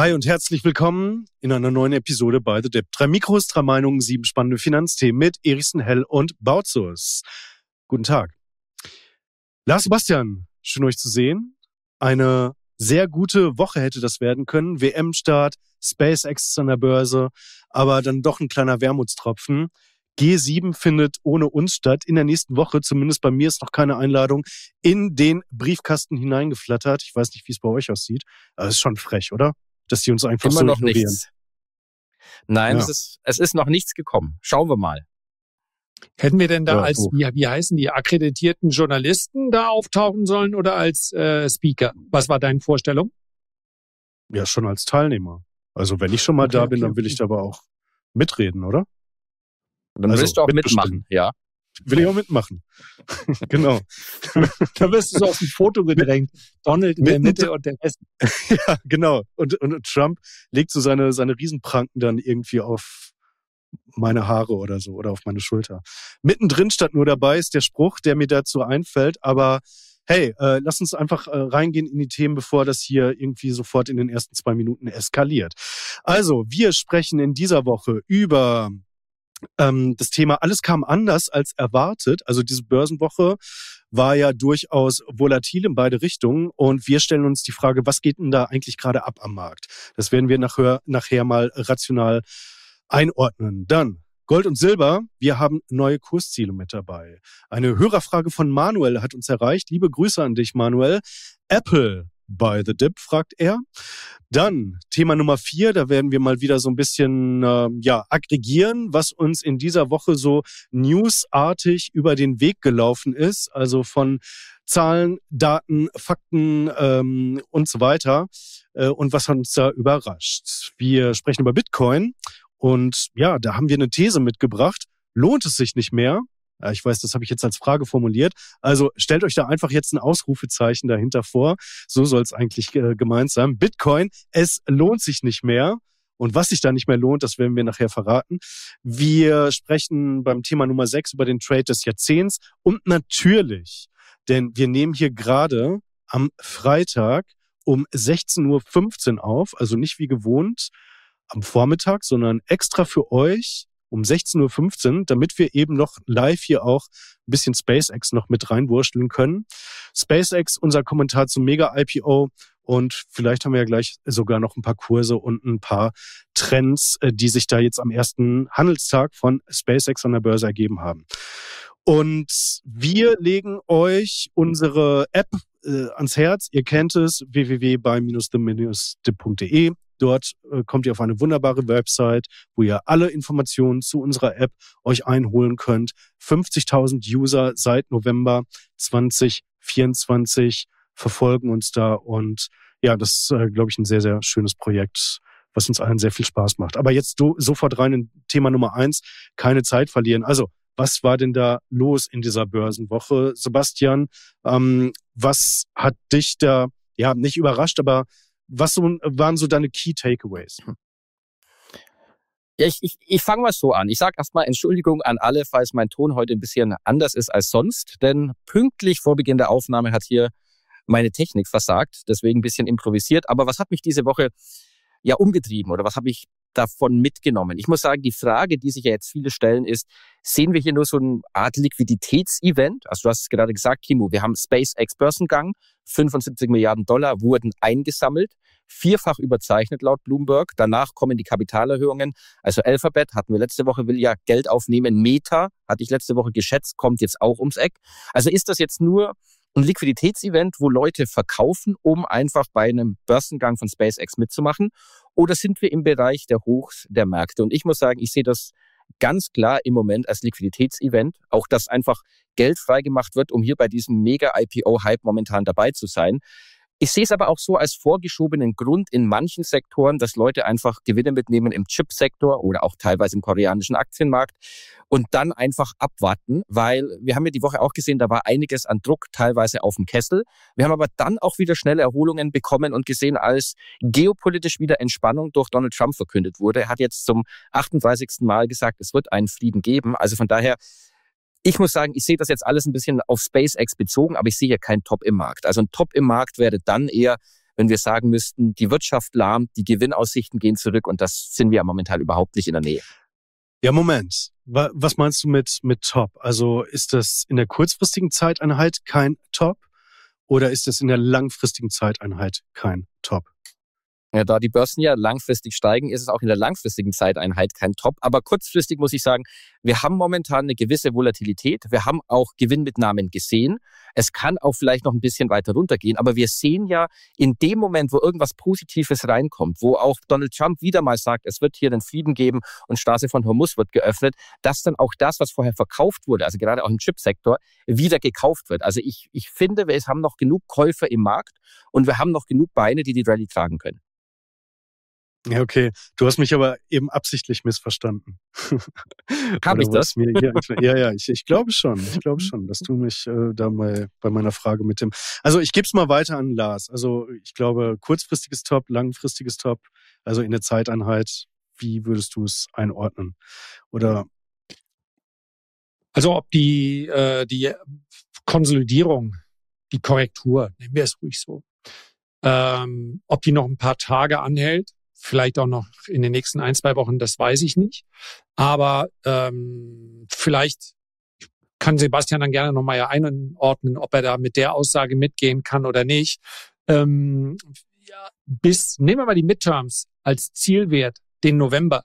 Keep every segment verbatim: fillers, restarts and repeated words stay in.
Hi und herzlich willkommen in einer neuen Episode bei The Dip. Drei Mikros, drei Meinungen, sieben spannende Finanzthemen mit Erichsen, Hell und Bautzus. Guten Tag. Lars Sebastian, schön euch zu sehen. Eine sehr gute Woche hätte das werden können. W M-Start, SpaceX ist an der Börse, aber dann doch ein kleiner Wermutstropfen. G sieben findet ohne uns statt. In der nächsten Woche, zumindest bei mir, ist noch keine Einladung in den Briefkasten hineingeflattert. Ich weiß nicht, wie es bei euch aussieht. Aber es ist schon frech, oder? Dass die uns einfach Immer so noch ignorieren. nichts. Nein, Ja. es ist, es ist noch nichts gekommen. Schauen wir mal. Hätten wir denn da Ja, als, so. wie, wie heißen die, akkreditierten Journalisten da auftauchen sollen oder als äh, Speaker? Was war deine Vorstellung? Ja, schon als Teilnehmer. Also wenn ich schon mal Okay, da bin, okay, dann will ich da aber auch mitreden, oder? Dann Also, willst du auch mitbestimmen. mitmachen, ja. Will ich auch mitmachen. Genau. Da wirst du so aus dem Foto gedrängt. Donald in der Mitten- Mitte und der Rest. Ja, genau. Und, und Trump legt so seine, seine Riesenpranken dann irgendwie auf meine Haare oder so oder auf meine Schulter. Mittendrin statt nur dabei ist der Spruch, der mir dazu einfällt. Aber hey, äh, lass uns einfach äh, reingehen in die Themen, bevor das hier irgendwie sofort in den ersten zwei Minuten eskaliert. Also, wir sprechen in dieser Woche über ähm, das Thema alles kam anders als erwartet. Also diese Börsenwoche war ja durchaus volatil in beide Richtungen und wir stellen uns die Frage, was geht denn da eigentlich gerade ab am Markt? Das werden wir nachher, nachher mal rational einordnen. Dann Gold und Silber, wir haben neue Kursziele mit dabei. Eine Hörerfrage von Manuel hat uns erreicht. Liebe Grüße an dich, Manuel. Apple by the Dip, fragt er. Dann Thema Nummer vier, da werden wir mal wieder so ein bisschen äh, ja aggregieren, was uns in dieser Woche so newsartig über den Weg gelaufen ist. Also von Zahlen, Daten, Fakten ähm, und so weiter. Äh, und was hat uns da überrascht? Wir sprechen über Bitcoin. Und ja, da haben wir eine These mitgebracht. Lohnt es sich nicht mehr? Ja, ich weiß, das habe ich jetzt als Frage formuliert. Also stellt euch da einfach jetzt ein Ausrufezeichen dahinter vor. So soll es eigentlich äh, gemeint sein. Bitcoin, es lohnt sich nicht mehr. Und was sich da nicht mehr lohnt, das werden wir nachher verraten. Wir sprechen beim Thema Nummer sechs über den Trade des Jahrzehnts. Und natürlich, denn wir nehmen hier gerade am Freitag um sechzehn Uhr fünfzehn auf, also nicht wie gewohnt am Vormittag, sondern extra für euch um sechzehn Uhr fünfzehn, damit wir eben noch live hier auch ein bisschen SpaceX noch mit reinwursteln können. SpaceX, unser Kommentar zum Mega-I P O und vielleicht haben wir ja gleich sogar noch ein paar Kurse und ein paar Trends, die sich da jetzt am ersten Handelstag von SpaceX an der Börse ergeben haben. Und wir legen euch unsere App äh, ans Herz. Ihr kennt es, w w w punkt the dip punkt d e. Dort äh, kommt ihr auf eine wunderbare Website, wo ihr alle Informationen zu unserer App euch einholen könnt. fünfzigtausend User seit November zwanzig vierundzwanzig verfolgen uns da. Und ja, das ist, äh, glaube ich, ein sehr, sehr schönes Projekt, was uns allen sehr viel Spaß macht. Aber jetzt do, sofort rein in Thema Nummer eins, keine Zeit verlieren. Also, was war denn da los in dieser Börsenwoche? Sebastian, ähm, was hat dich da, ja, nicht überrascht, aber was so, waren so deine Key Takeaways? Ja, ich, ich, ich fange mal so an. Ich sage erstmal Entschuldigung an alle, falls mein Ton heute ein bisschen anders ist als sonst. Denn pünktlich vor Beginn der Aufnahme hat hier meine Technik versagt. Deswegen ein bisschen improvisiert. Aber was hat mich diese Woche ja umgetrieben oder was habe ich davon mitgenommen? Ich muss sagen, die Frage, die sich ja jetzt viele stellen, ist, sehen wir hier nur so eine Art Liquiditätsevent? Also du hast es gerade gesagt, Kimo, wir haben SpaceX Börsengang, fünfundsiebzig Milliarden Dollar wurden eingesammelt, vierfach überzeichnet laut Bloomberg. Danach kommen die Kapitalerhöhungen. Also Alphabet hatten wir letzte Woche, will ja Geld aufnehmen. Meta, hatte ich letzte Woche geschätzt, kommt jetzt auch ums Eck. Also ist das jetzt nur ein Liquiditätsevent, wo Leute verkaufen, um einfach bei einem Börsengang von SpaceX mitzumachen? Oder sind wir im Bereich der Hochs der Märkte? Und ich muss sagen, ich sehe das ganz klar im Moment als Liquiditätsevent. Auch, dass einfach Geld freigemacht wird, um hier bei diesem Mega-I P O-Hype momentan dabei zu sein. Ich sehe es aber auch so als vorgeschobenen Grund in manchen Sektoren, dass Leute einfach Gewinne mitnehmen im Chipsektor oder auch teilweise im koreanischen Aktienmarkt und dann einfach abwarten, weil wir haben ja die Woche auch gesehen, da war einiges an Druck teilweise auf dem Kessel. Wir haben aber dann auch wieder schnelle Erholungen bekommen und gesehen, als geopolitisch wieder Entspannung durch Donald Trump verkündet wurde. Er hat jetzt zum achtunddreißigsten Mal gesagt, es wird einen Frieden geben. Also von daher, ich muss sagen, ich sehe das jetzt alles ein bisschen auf SpaceX bezogen, aber ich sehe hier keinen Top im Markt. Also ein Top im Markt wäre dann eher, wenn wir sagen müssten, die Wirtschaft lahmt, die Gewinnaussichten gehen zurück und das sind wir ja momentan überhaupt nicht in der Nähe. Ja, Moment. Was meinst du mit, mit Top? Also ist das in der kurzfristigen Zeiteinheit kein Top oder ist das in der langfristigen Zeiteinheit kein Top? Ja, da die Börsen ja langfristig steigen, ist es auch in der langfristigen Zeiteinheit kein Top. Aber kurzfristig muss ich sagen, wir haben momentan eine gewisse Volatilität. Wir haben auch Gewinnmitnahmen gesehen. Es kann auch vielleicht noch ein bisschen weiter runtergehen. Aber wir sehen ja in dem Moment, wo irgendwas Positives reinkommt, wo auch Donald Trump wieder mal sagt, es wird hier den Frieden geben und Straße von Hormuz wird geöffnet, dass dann auch das, was vorher verkauft wurde, also gerade auch im Chipsektor, wieder gekauft wird. Also ich, ich finde, wir haben noch genug Käufer im Markt und wir haben noch genug Beine, die die Rallye tragen können. Ja, okay. Du hast mich aber eben absichtlich missverstanden. Habe ich das? Mir hier, ja, ja, ich, ich glaube schon. Ich glaube schon, dass du mich äh, da mal bei meiner Frage mit dem... Also ich gebe es mal weiter an Lars. Also ich glaube, kurzfristiges Top, langfristiges Top, also in der Zeiteinheit, wie würdest du es einordnen? Oder... Also ob die, äh, die Konsolidierung, die Korrektur, nehmen wir es ruhig so, ähm, ob die noch ein paar Tage anhält, vielleicht auch noch in den nächsten ein, zwei Wochen, das weiß ich nicht. Aber ähm, vielleicht kann Sebastian dann gerne nochmal ja einordnen, ob er da mit der Aussage mitgehen kann oder nicht. Ähm, ja, bis, nehmen wir mal die Midterms als Zielwert, den November.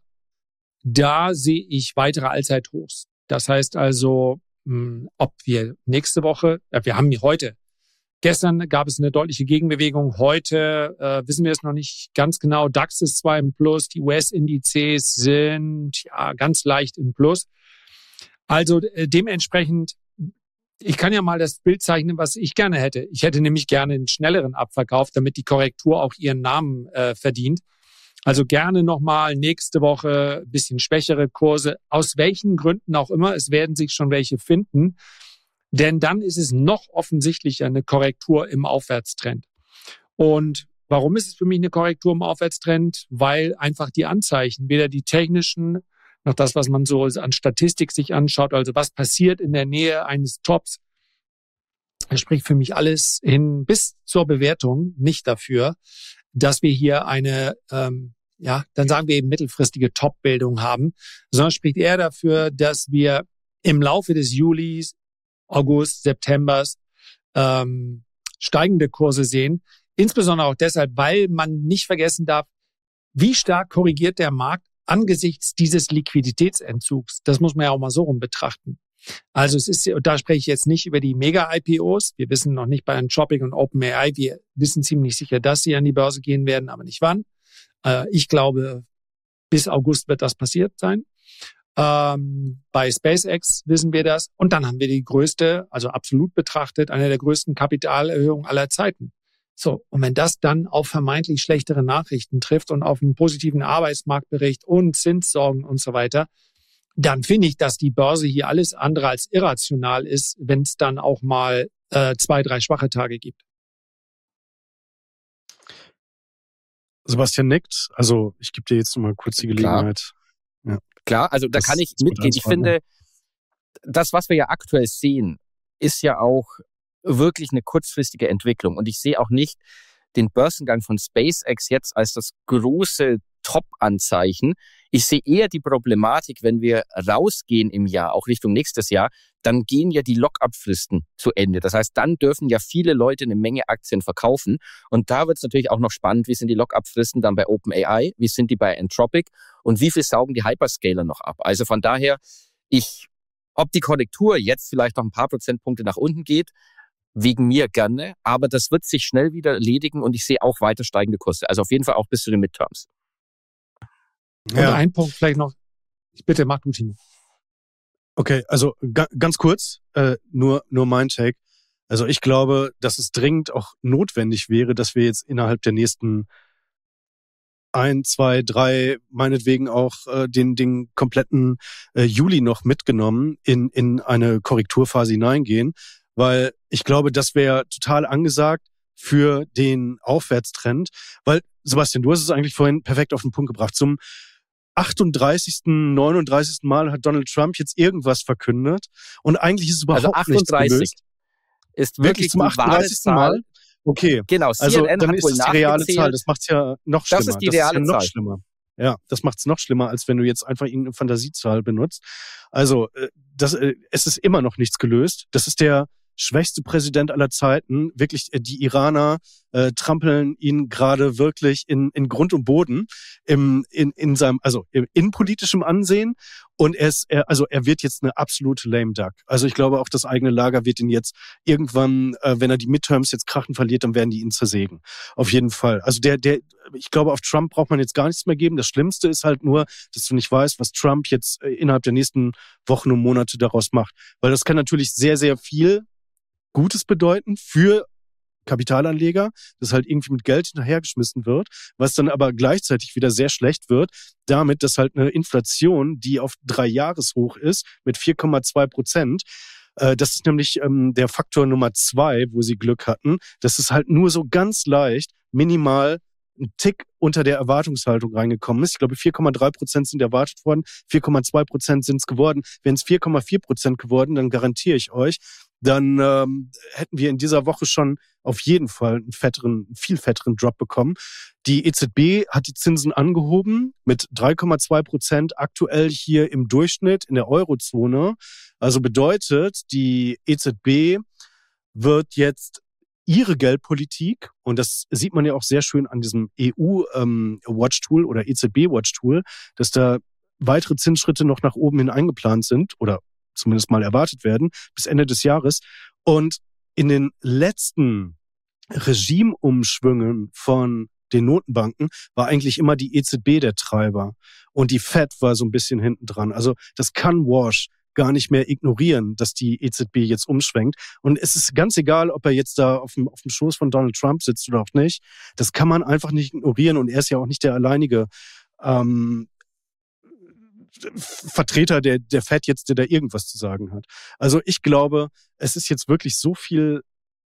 Da sehe ich weitere Allzeithochs. Das heißt also, mh, ob wir nächste Woche, äh, wir haben heute, gestern gab es eine deutliche Gegenbewegung. Heute äh, wissen wir es noch nicht ganz genau. DAX ist zwar im Plus, die U S-Indizes sind ja ganz leicht im Plus. Also äh, dementsprechend, ich kann ja mal das Bild zeichnen, was ich gerne hätte. Ich hätte nämlich gerne einen schnelleren Abverkauf, damit die Korrektur auch ihren Namen äh, verdient. Also gerne nochmal nächste Woche ein bisschen schwächere Kurse. Aus welchen Gründen auch immer, es werden sich schon welche finden. Denn dann ist es noch offensichtlicher eine Korrektur im Aufwärtstrend. Und warum ist es für mich eine Korrektur im Aufwärtstrend? Weil einfach die Anzeichen, weder die technischen, noch das, was man so an Statistik sich anschaut, also was passiert in der Nähe eines Tops, das spricht für mich alles hin bis zur Bewertung nicht dafür, dass wir hier eine, ähm, ja, dann sagen wir eben mittelfristige Top-Bildung haben, sondern spricht eher dafür, dass wir im Laufe des Julis, August, Septembers ähm, steigende Kurse sehen. Insbesondere auch deshalb, weil man nicht vergessen darf, wie stark korrigiert der Markt angesichts dieses Liquiditätsentzugs. Das muss man ja auch mal so rum betrachten. Also es ist, und da spreche ich jetzt nicht über die Mega-I P Os. Wir wissen noch nicht bei Anthropic und OpenAI. Wir wissen ziemlich sicher, dass sie an die Börse gehen werden, aber nicht wann. Äh, ich glaube, bis August wird das passiert sein. Ähm, bei SpaceX wissen wir das. Und dann haben wir die größte, also absolut betrachtet, eine der größten Kapitalerhöhungen aller Zeiten. So, und wenn das dann auf vermeintlich schlechtere Nachrichten trifft und auf einen positiven Arbeitsmarktbericht und Zinssorgen und so weiter, dann finde ich, dass die Börse hier alles andere als irrational ist, wenn es dann auch mal äh, zwei, drei schwache Tage gibt. Sebastian nickt. Also ich gebe dir jetzt noch mal kurz die Gelegenheit. Klar, ja. Klar, also da das kann ich mitgehen. Ich finde, das, was wir ja aktuell sehen, ist ja auch wirklich eine kurzfristige Entwicklung. Und ich sehe auch nicht den Börsengang von SpaceX jetzt als das große Top-Anzeichen. Ich sehe eher die Problematik, wenn wir rausgehen im Jahr, auch Richtung nächstes Jahr, dann gehen ja die Lock-up-Fristen zu Ende. Das heißt, dann dürfen ja viele Leute eine Menge Aktien verkaufen. Und da wird es natürlich auch noch spannend, wie sind die Lock-up-Fristen dann bei OpenAI, wie sind die bei Anthropic und wie viel saugen die Hyperscaler noch ab. Also von daher, ich, ob die Korrektur jetzt vielleicht noch ein paar Prozentpunkte nach unten geht, wegen mir gerne, aber das wird sich schnell wieder erledigen und ich sehe auch weiter steigende Kurse. Also auf jeden Fall auch bis zu den Midterms. Ja. Und ein Punkt vielleicht noch. Bitte, mach du, Timo. Okay, also ga, ganz kurz, äh, nur nur mein Take. Also ich glaube, dass es dringend auch notwendig wäre, dass wir jetzt innerhalb der nächsten ein, zwei, drei, meinetwegen auch äh, den den kompletten äh, Juli noch mitgenommen in in eine Korrekturphase hineingehen, weil ich glaube, das wäre total angesagt für den Aufwärtstrend, weil Sebastian, du hast es eigentlich vorhin perfekt auf den Punkt gebracht. Zum achtunddreißigsten, neununddreißigsten Mal hat Donald Trump jetzt irgendwas verkündet und eigentlich ist es überhaupt also achtunddreißig nichts gelöst. Ist wirklich, wirklich zum achtunddreißigsten Mal. Okay, Genau, also C N N dann hat ist wohl es die reale nachgezählt. Zahl. Das macht's ja noch schlimmer. Das ist die reale ja noch Zahl. schlimmer. Ja, das macht's noch schlimmer, als wenn du jetzt einfach irgendeine Fantasiezahl benutzt. Also, äh, das, äh, es ist immer noch nichts gelöst. Das ist der schwächste Präsident aller Zeiten. Wirklich, äh, die Iraner äh, trampeln ihn gerade wirklich in, in Grund und Boden im, in, in seinem, also im innenpolitischem Ansehen. Und er ist, er, also er wird jetzt eine absolute lame duck. Also ich glaube auch, das eigene Lager wird ihn jetzt irgendwann, äh, wenn er die Midterms jetzt krachen verliert, dann werden die ihn zersägen. Auf jeden Fall. Also der, der, ich glaube, auf Trump braucht man jetzt gar nichts mehr geben. Das Schlimmste ist halt nur, dass du nicht weißt, was Trump jetzt äh, innerhalb der nächsten Wochen und Monate daraus macht. Weil das kann natürlich sehr, sehr viel Gutes bedeuten für Kapitalanleger, das halt irgendwie mit Geld hinterhergeschmissen wird, was dann aber gleichzeitig wieder sehr schlecht wird, damit, dass halt eine Inflation, die auf drei Jahreshoch ist, mit vier Komma zwei Prozent, äh, das ist nämlich ähm, der Faktor Nummer zwei, wo sie Glück hatten, das ist halt nur so ganz leicht, minimal ein Tick unter der Erwartungshaltung reingekommen ist. Ich glaube, vier Komma drei Prozent sind erwartet worden, vier Komma zwei Prozent sind es geworden. Wenn es vier Komma vier Prozent geworden, dann garantiere ich euch, dann ähm, hätten wir in dieser Woche schon auf jeden Fall einen fetteren, viel fetteren Drop bekommen. Die E Z B hat die Zinsen angehoben mit drei Komma zwei Prozent aktuell hier im Durchschnitt in der Eurozone. Also bedeutet, die E Z B wird jetzt ihre Geldpolitik, und das sieht man ja auch sehr schön an diesem E U-Watch-Tool ähm, oder E Z B-Watch-Tool, dass da weitere Zinsschritte noch nach oben hin eingeplant sind oder zumindest mal erwartet werden, bis Ende des Jahres. Und in den letzten Regimeumschwüngen von den Notenbanken war eigentlich immer die E Z B der Treiber. Und die Fed war so ein bisschen hinten dran. Also das kann Walsh gar nicht mehr ignorieren, dass die E Z B jetzt umschwenkt. Und es ist ganz egal, ob er jetzt da auf dem, auf dem Schoß von Donald Trump sitzt oder auch nicht. Das kann man einfach nicht ignorieren. Und er ist ja auch nicht der alleinige ähm, Vertreter der, der Fed jetzt, der da irgendwas zu sagen hat. Also ich glaube, es ist jetzt wirklich so viel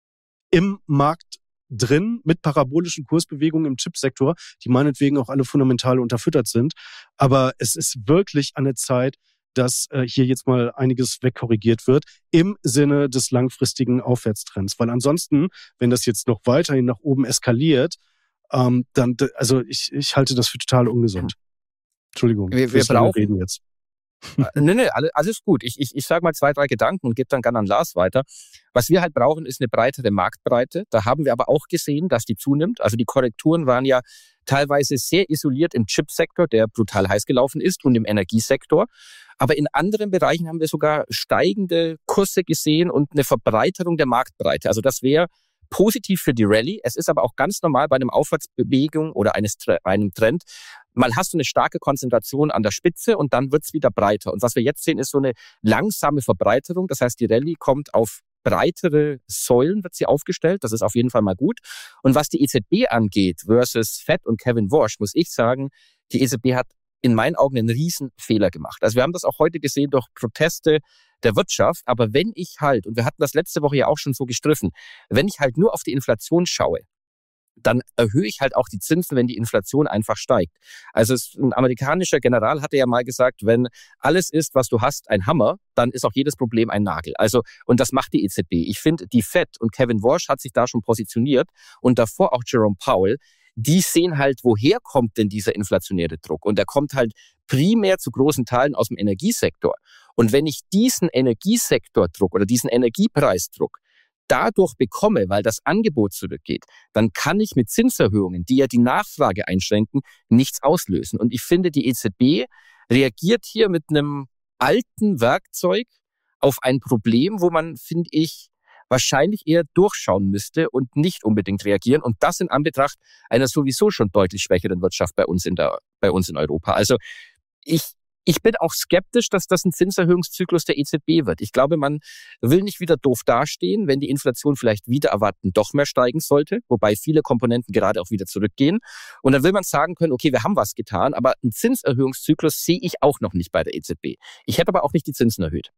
im Markt drin mit parabolischen Kursbewegungen im Chipsektor, die meinetwegen auch alle fundamental unterfüttert sind. Aber es ist wirklich an der Zeit, dass äh, hier jetzt mal einiges wegkorrigiert wird im Sinne des langfristigen Aufwärtstrends. Weil ansonsten, wenn das jetzt noch weiterhin nach oben eskaliert, ähm, dann, also ich, ich halte das für total ungesund. Entschuldigung, wir, wir brauchen reden jetzt. nee, nee, alles gut. Ich, ich, ich sage mal zwei, drei Gedanken und gebe dann gerne an Lars weiter. Was wir halt brauchen, ist eine breitere Marktbreite. Da haben wir aber auch gesehen, dass die zunimmt. Also die Korrekturen waren ja teilweise sehr isoliert im Chipsektor, der brutal heiß gelaufen ist, und im Energiesektor. Aber in anderen Bereichen haben wir sogar steigende Kurse gesehen und eine Verbreiterung der Marktbreite. Also das wäre positiv für die Rallye. Es ist aber auch ganz normal bei einer Aufwärtsbewegung oder eines, einem Trend. Mal hast du eine starke Konzentration an der Spitze und dann wird es wieder breiter. Und was wir jetzt sehen, ist so eine langsame Verbreiterung. Das heißt, die Rallye kommt auf breitere Säulen, wird sie aufgestellt. Das ist auf jeden Fall mal gut. Und was die E Z B angeht versus Fed und Kevin Warsh, muss ich sagen, die E Z B hat in meinen Augen einen riesen Fehler gemacht. Also wir haben das auch heute gesehen durch Proteste der Wirtschaft. Aber wenn ich halt, und wir hatten das letzte Woche ja auch schon so gestriffen, wenn ich halt nur auf die Inflation schaue, dann erhöhe ich halt auch die Zinsen, wenn die Inflation einfach steigt. Also es, ein amerikanischer General hatte ja mal gesagt, wenn alles ist, was du hast, ein Hammer, dann ist auch jedes Problem ein Nagel. Also, und das macht die E Z B. Ich finde, die Fed und Kevin Warsh hat sich da schon positioniert und davor auch Jerome Powell, die sehen halt, woher kommt denn dieser inflationäre Druck? Und der kommt halt primär zu großen Teilen aus dem Energiesektor. Und wenn ich diesen Energiesektordruck oder diesen Energiepreisdruck dadurch bekomme, weil das Angebot zurückgeht, dann kann ich mit Zinserhöhungen, die ja die Nachfrage einschränken, nichts auslösen. Und ich finde, die E Z B reagiert hier mit einem alten Werkzeug auf ein Problem, wo man, finde ich, wahrscheinlich eher durchschauen müsste und nicht unbedingt reagieren. Und das in Anbetracht einer sowieso schon deutlich schwächeren Wirtschaft bei uns in der, bei uns in Europa. Also ich Ich bin auch skeptisch, dass das ein Zinserhöhungszyklus der E Z B wird. Ich glaube, man will nicht wieder doof dastehen, wenn die Inflation vielleicht wieder erwarten doch mehr steigen sollte, wobei viele Komponenten gerade auch wieder zurückgehen. Und dann will man sagen können, okay, wir haben was getan, aber einen Zinserhöhungszyklus sehe ich auch noch nicht bei der E Z B. Ich hätte aber auch nicht die Zinsen erhöht.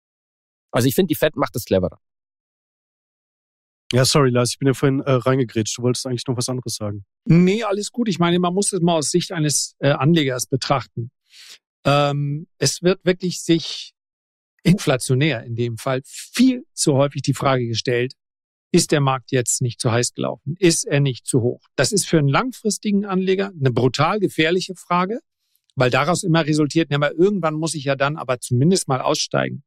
Also ich finde, die Fed macht das cleverer. Ja, sorry, Lars, ich bin ja vorhin äh, reingegrätscht. Du wolltest eigentlich noch was anderes sagen. Nee, alles gut. Ich meine, man muss es mal aus Sicht eines äh, Anlegers betrachten. Ähm, es wird wirklich sich inflationär in dem Fall viel zu häufig die Frage gestellt, ist der Markt jetzt nicht zu heiß gelaufen? Ist er nicht zu hoch? Das ist für einen langfristigen Anleger eine brutal gefährliche Frage, weil daraus immer resultiert, ja, aber irgendwann muss ich ja dann aber zumindest mal aussteigen.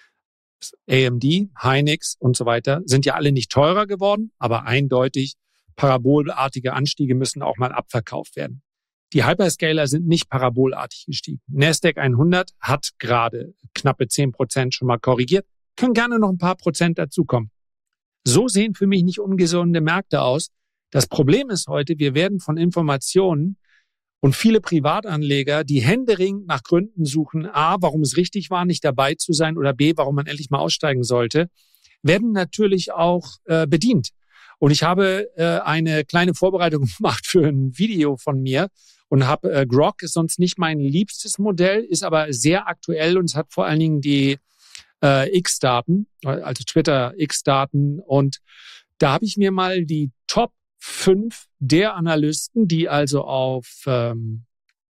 A M D, Hynix und so weiter sind ja alle nicht teurer geworden, aber eindeutig parabolartige Anstiege müssen auch mal abverkauft werden. Die Hyperscaler sind nicht parabolartig gestiegen. Nasdaq hundert hat gerade knappe zehn Prozent schon mal korrigiert, können gerne noch ein paar Prozent dazukommen. So sehen für mich nicht ungesunde Märkte aus. Das Problem ist heute, wir werden von Informationen und viele Privatanleger, die händeringend nach Gründen suchen, A, warum es richtig war, nicht dabei zu sein, oder B, warum man endlich mal aussteigen sollte, werden natürlich auch äh, bedient. Und ich habe äh, eine kleine Vorbereitung gemacht für ein Video von mir und habe äh, Grok, ist sonst nicht mein liebstes Modell, ist aber sehr aktuell und es hat vor allen Dingen die äh, X-Daten, also Twitter-X-Daten. Und da habe ich mir mal die Top fünf der Analysten, die also auf ähm,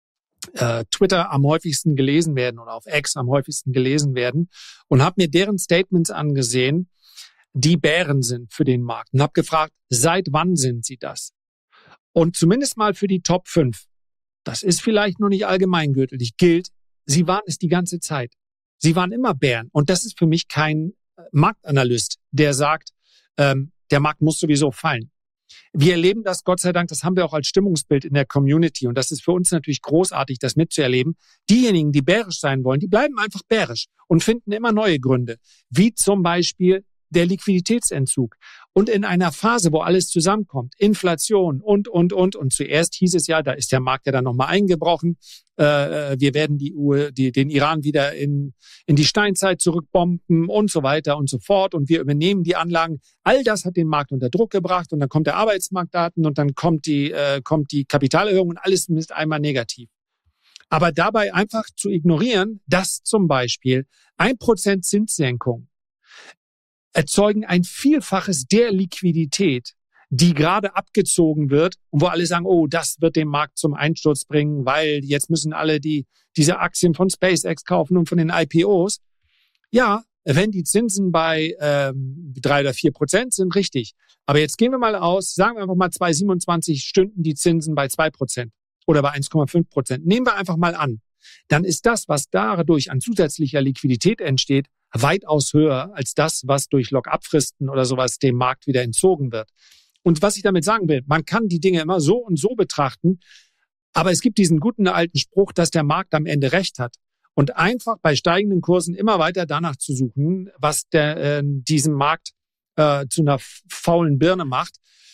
äh, Twitter am häufigsten gelesen werden oder auf X am häufigsten gelesen werden, und habe mir deren Statements angesehen, die Bären sind für den Markt, und habe gefragt, seit wann sind sie das? Und zumindest mal für die Top fünf, das ist vielleicht noch nicht allgemeingültig, gilt, sie waren es die ganze Zeit. Sie waren immer Bären. Und das ist für mich kein Marktanalyst, der sagt, ähm, der Markt muss sowieso fallen. Wir erleben das, Gott sei Dank, das haben wir auch als Stimmungsbild in der Community. Und das ist für uns natürlich großartig, das mitzuerleben. Diejenigen, die bärisch sein wollen, die bleiben einfach bärisch und finden immer neue Gründe. Wie zum Beispiel der Liquiditätsentzug. Und in einer Phase, wo alles zusammenkommt, Inflation und, und, und. Und zuerst hieß es ja, da ist der Markt ja dann nochmal eingebrochen. Äh, wir werden die, die, den Iran wieder in, in die Steinzeit zurückbomben und so weiter und so fort. Und wir übernehmen die Anlagen. All das hat den Markt unter Druck gebracht. Und dann kommt der Arbeitsmarktdaten und dann kommt die, äh, kommt die Kapitalerhöhung und alles ist einmal negativ. Aber dabei einfach zu ignorieren, dass zum Beispiel ein Prozent Zinssenkung erzeugen ein Vielfaches der Liquidität, die gerade abgezogen wird und wo alle sagen, oh, das wird den Markt zum Einsturz bringen, weil jetzt müssen alle die diese Aktien von SpaceX kaufen und von den I P Os. Ja, wenn die Zinsen bei ähm, drei oder vier Prozent sind, richtig. Aber jetzt gehen wir mal aus, sagen wir einfach mal zwei Komma siebenundzwanzig stünden die Zinsen bei zwei Prozent oder bei eins Komma fünf Prozent. Nehmen wir einfach mal an. Dann ist das, was dadurch an zusätzlicher Liquidität entsteht, weitaus höher als das, was durch Lock-up-Fristen oder sowas dem Markt wieder entzogen wird. Und was ich damit sagen will, man kann die Dinge immer so und so betrachten, aber es gibt diesen guten alten Spruch, dass der Markt am Ende recht hat. Und einfach bei steigenden Kursen immer weiter danach zu suchen, was der, äh, diesen Markt äh, zu einer faulen Birne macht,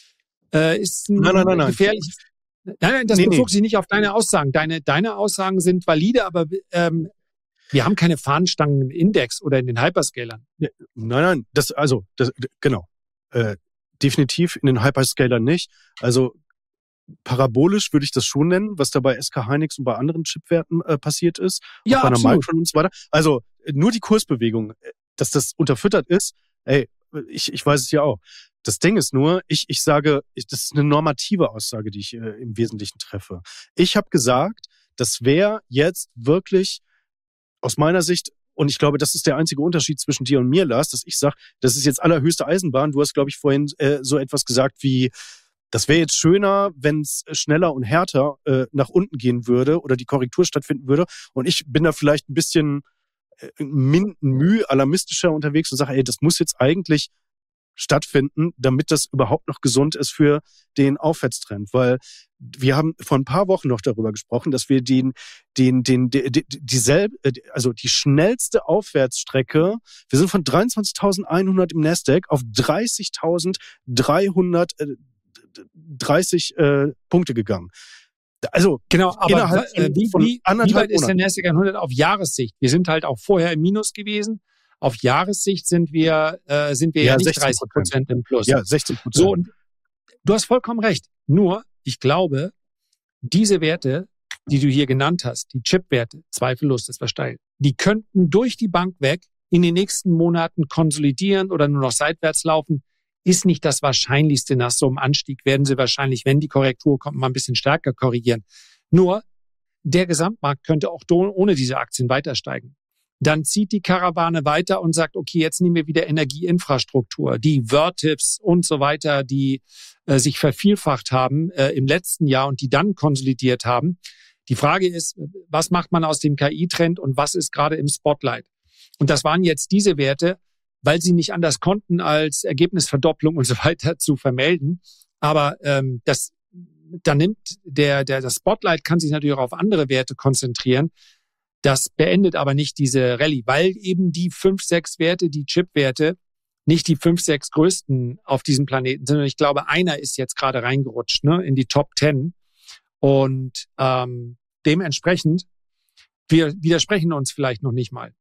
äh, ist ein nein, nein, nein, nein. gefährliches... Nein, nein, das nee, bezog nee. sich nicht auf deine Aussagen. Deine, deine Aussagen sind valide, aber ähm, wir haben keine Fahnenstangen im Index oder in den Hyperscalern. Nein, nein, das, also, das, genau. Äh, definitiv in den Hyperscalern nicht. Also, parabolisch würde ich das schon nennen, was da bei S K Hynix und bei anderen Chipwerten äh, passiert ist. Ja, bei einer absolut. Micron und so weiter. Also, nur die Kursbewegung, dass das unterfüttert ist, ey, ich, ich weiß es ja auch. Das Ding ist nur, ich, ich sage, ich, das ist eine normative Aussage, die ich äh, im Wesentlichen treffe. Ich habe gesagt, das wäre jetzt wirklich aus meiner Sicht, und ich glaube, das ist der einzige Unterschied zwischen dir und mir, Lars, dass ich sage, das ist jetzt allerhöchste Eisenbahn. Du hast, glaube ich, vorhin äh, so etwas gesagt wie, das wäre jetzt schöner, wenn es schneller und härter äh, nach unten gehen würde oder die Korrektur stattfinden würde. Und ich bin da vielleicht ein bisschen äh, min, müh alarmistischer unterwegs und sage, ey, das muss jetzt eigentlich stattfinden, damit das überhaupt noch gesund ist für den Aufwärtstrend, weil wir haben vor ein paar Wochen noch darüber gesprochen, dass wir den, den, den, die, die, dieselbe, also die schnellste Aufwärtsstrecke, wir sind von dreiundzwanzigtausendeinhundert im Nasdaq auf dreißigtausenddreihundertdreißig äh, Punkte gegangen. Also genau, aber innerhalb äh, wie, von wie, anderthalb wie weit ist der Monaten. Nasdaq hundert auf Jahressicht? Wir sind halt auch vorher im Minus gewesen. Auf Jahressicht sind wir, äh, sind wir ja, ja nicht dreißig Prozent im Plus. Ja, sechzehn Prozent. So, und du hast vollkommen recht. Nur, ich glaube, diese Werte, die du hier genannt hast, die Chip-Werte, zweifellos, das war steil, die könnten durch die Bank weg in den nächsten Monaten konsolidieren oder nur noch seitwärts laufen. Ist nicht das Wahrscheinlichste nach so einem Anstieg, werden sie wahrscheinlich, wenn die Korrektur kommt, mal ein bisschen stärker korrigieren. Nur, der Gesamtmarkt könnte auch ohne diese Aktien weiter steigen. dann zieht die Karawane weiter und sagt, okay, jetzt nehmen wir wieder Energieinfrastruktur, die Vertips und so weiter, die äh, sich vervielfacht haben äh, im letzten Jahr und die dann konsolidiert haben. Die Frage ist, was macht man aus dem K I-Trend und was ist gerade im Spotlight? Und das waren jetzt diese Werte, weil sie nicht anders konnten, als Ergebnisverdopplung und so weiter zu vermelden. Aber ähm, das, da nimmt der, der, das Spotlight kann sich natürlich auch auf andere Werte konzentrieren. Das beendet aber nicht diese Rallye, weil eben die fünf, sechs Werte, die Chip-Werte, nicht die fünf, sechs größten auf diesem Planeten sind. Und ich glaube, einer ist jetzt gerade reingerutscht, ne, in die Top Ten. Und ähm, dementsprechend, wir widersprechen uns vielleicht noch nicht mal.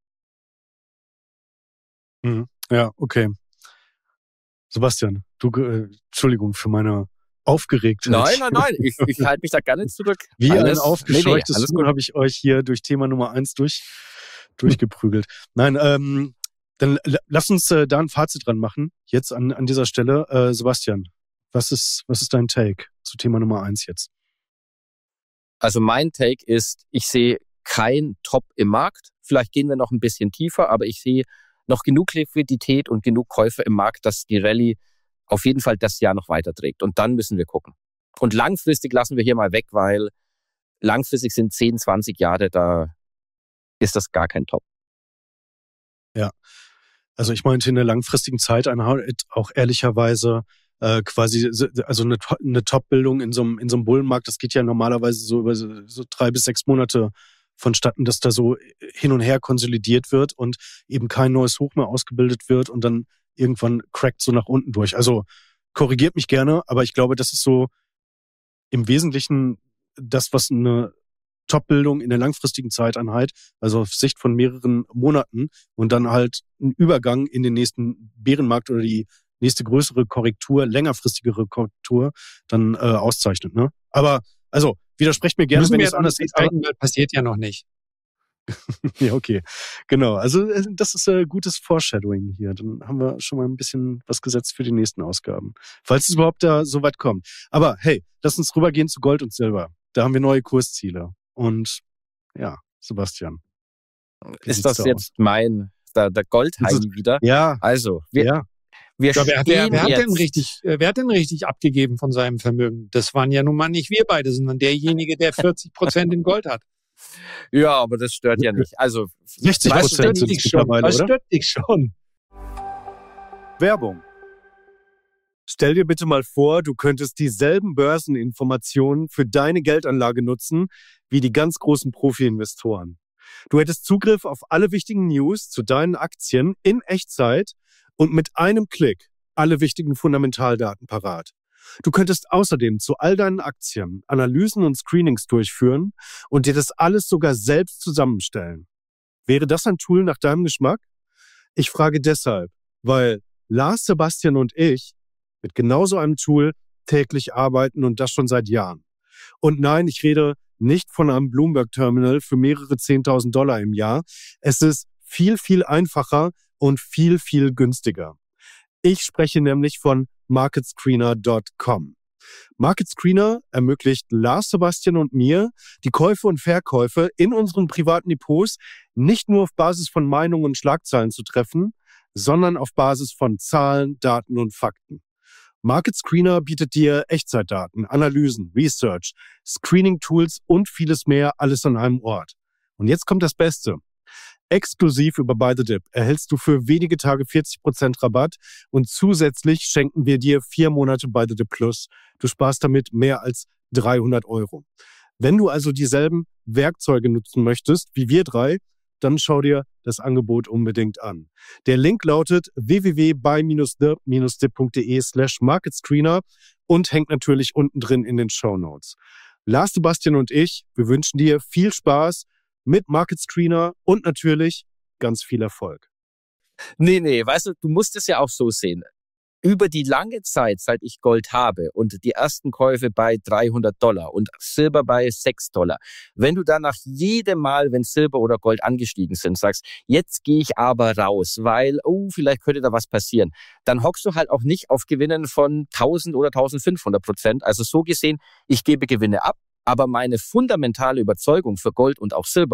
Mhm. Ja, okay. Sebastian, du, äh, Entschuldigung für meine Aufgeregtheit. Nein, nein, nein, ich, ich halte mich da gerne zurück. Wie alles, ein aufgescheuchtes nee, nee, Huhn habe ich euch hier durch Thema Nummer eins durch, durchgeprügelt. Nein, ähm, dann l- lass uns äh, da ein Fazit dran machen. Jetzt an, an dieser Stelle. Äh, Sebastian, was ist, was ist dein Take zu Thema Nummer eins jetzt? Also mein Take ist, ich sehe kein Top im Markt. Vielleicht gehen wir noch ein bisschen tiefer, aber ich sehe noch genug Liquidität und genug Käufer im Markt, dass die Rallye auf jeden Fall das Jahr noch weiterträgt. Und dann müssen wir gucken. Und langfristig lassen wir hier mal weg, weil langfristig sind zehn, zwanzig Jahre, da ist das gar kein Top. Ja, also ich meinte in der langfristigen Zeiteinheit auch ehrlicherweise äh, quasi, also eine, eine Top-Bildung in so einem, in so einem Bullenmarkt, das geht ja normalerweise so über so, so drei bis sechs Monate vonstatten, dass da so hin und her konsolidiert wird und eben kein neues Hoch mehr ausgebildet wird und dann irgendwann crackt so nach unten durch. Also korrigiert mich gerne, aber ich glaube, das ist so im Wesentlichen das, was eine Top-Bildung in der langfristigen Zeiteinheit, also auf Sicht von mehreren Monaten und dann halt ein Übergang in den nächsten Bärenmarkt oder die nächste größere Korrektur, längerfristigere Korrektur dann äh, auszeichnet. Ne? Aber also widersprecht mir gerne, Müssen wenn wir ihr es anders seht. Aber weil passiert ja noch nicht. ja, okay. Genau. Also äh, das ist äh, gutes Foreshadowing hier. Dann haben wir schon mal ein bisschen was gesetzt für die nächsten Ausgaben. Falls es überhaupt da so weit kommt. Aber hey, lass uns rübergehen zu Gold und Silber. Da haben wir neue Kursziele. Und ja, Sebastian. Ist das jetzt aus? mein, der, der Goldheim wieder? Ja. Also, wir, ja. wir ja, wer, wer, wer, hat denn richtig, wer hat denn richtig abgegeben von seinem Vermögen? Das waren ja nun mal nicht wir beide, sondern derjenige, der vierzig Prozent in Gold hat. Ja, aber das stört ja nicht. Also sechzig Prozent sind es mittlerweile, was oder? stört dich schon? Werbung. Stell dir bitte mal vor, du könntest dieselben Börseninformationen für deine Geldanlage nutzen wie die ganz großen Profi-Investoren. Du hättest Zugriff auf alle wichtigen News zu deinen Aktien in Echtzeit und mit einem Klick alle wichtigen Fundamentaldaten parat. Du könntest außerdem zu all deinen Aktien Analysen und Screenings durchführen und dir das alles sogar selbst zusammenstellen. Wäre das ein Tool nach deinem Geschmack? Ich frage deshalb, weil Lars, Sebastian und ich mit genau so einem Tool täglich arbeiten und das schon seit Jahren. Und nein, ich rede nicht von einem Bloomberg-Terminal für mehrere zehntausend Dollar im Jahr. Es ist viel, viel einfacher und viel, viel günstiger. Ich spreche nämlich von market screener Punkt com. MarketScreener ermöglicht Lars, Sebastian und mir, die Käufe und Verkäufe in unseren privaten Depots nicht nur auf Basis von Meinungen und Schlagzeilen zu treffen, sondern auf Basis von Zahlen, Daten und Fakten. MarketScreener bietet dir Echtzeitdaten, Analysen, Research, Screening-Tools und vieles mehr, alles an einem Ort. Und jetzt kommt das Beste. Exklusiv über Buy the Dip erhältst du für wenige Tage vierzig Prozent Rabatt und zusätzlich schenken wir dir vier Monate Buy the Dip Plus. Du sparst damit mehr als dreihundert Euro. Wenn du also dieselben Werkzeuge nutzen möchtest wie wir drei, dann schau dir das Angebot unbedingt an. Der Link lautet w w w punkt buy the dip punkt de slash marketscreener und hängt natürlich unten drin in den Shownotes. Lars, Sebastian und ich, wir wünschen dir viel Spaß mit MarketScreener und natürlich ganz viel Erfolg. Nee, nee, weißt du, du musst es ja auch so sehen. Über die lange Zeit, seit ich Gold habe und die ersten Käufe bei dreihundert Dollar und Silber bei sechs Dollar, wenn du dann nach jedem Mal, wenn Silber oder Gold angestiegen sind, sagst, jetzt gehe ich aber raus, weil, oh, vielleicht könnte da was passieren, dann hockst du halt auch nicht auf Gewinnen von tausend oder eintausendfünfhundert Prozent. Also so gesehen, ich gebe Gewinne ab, aber meine fundamentale Überzeugung für Gold und auch Silber,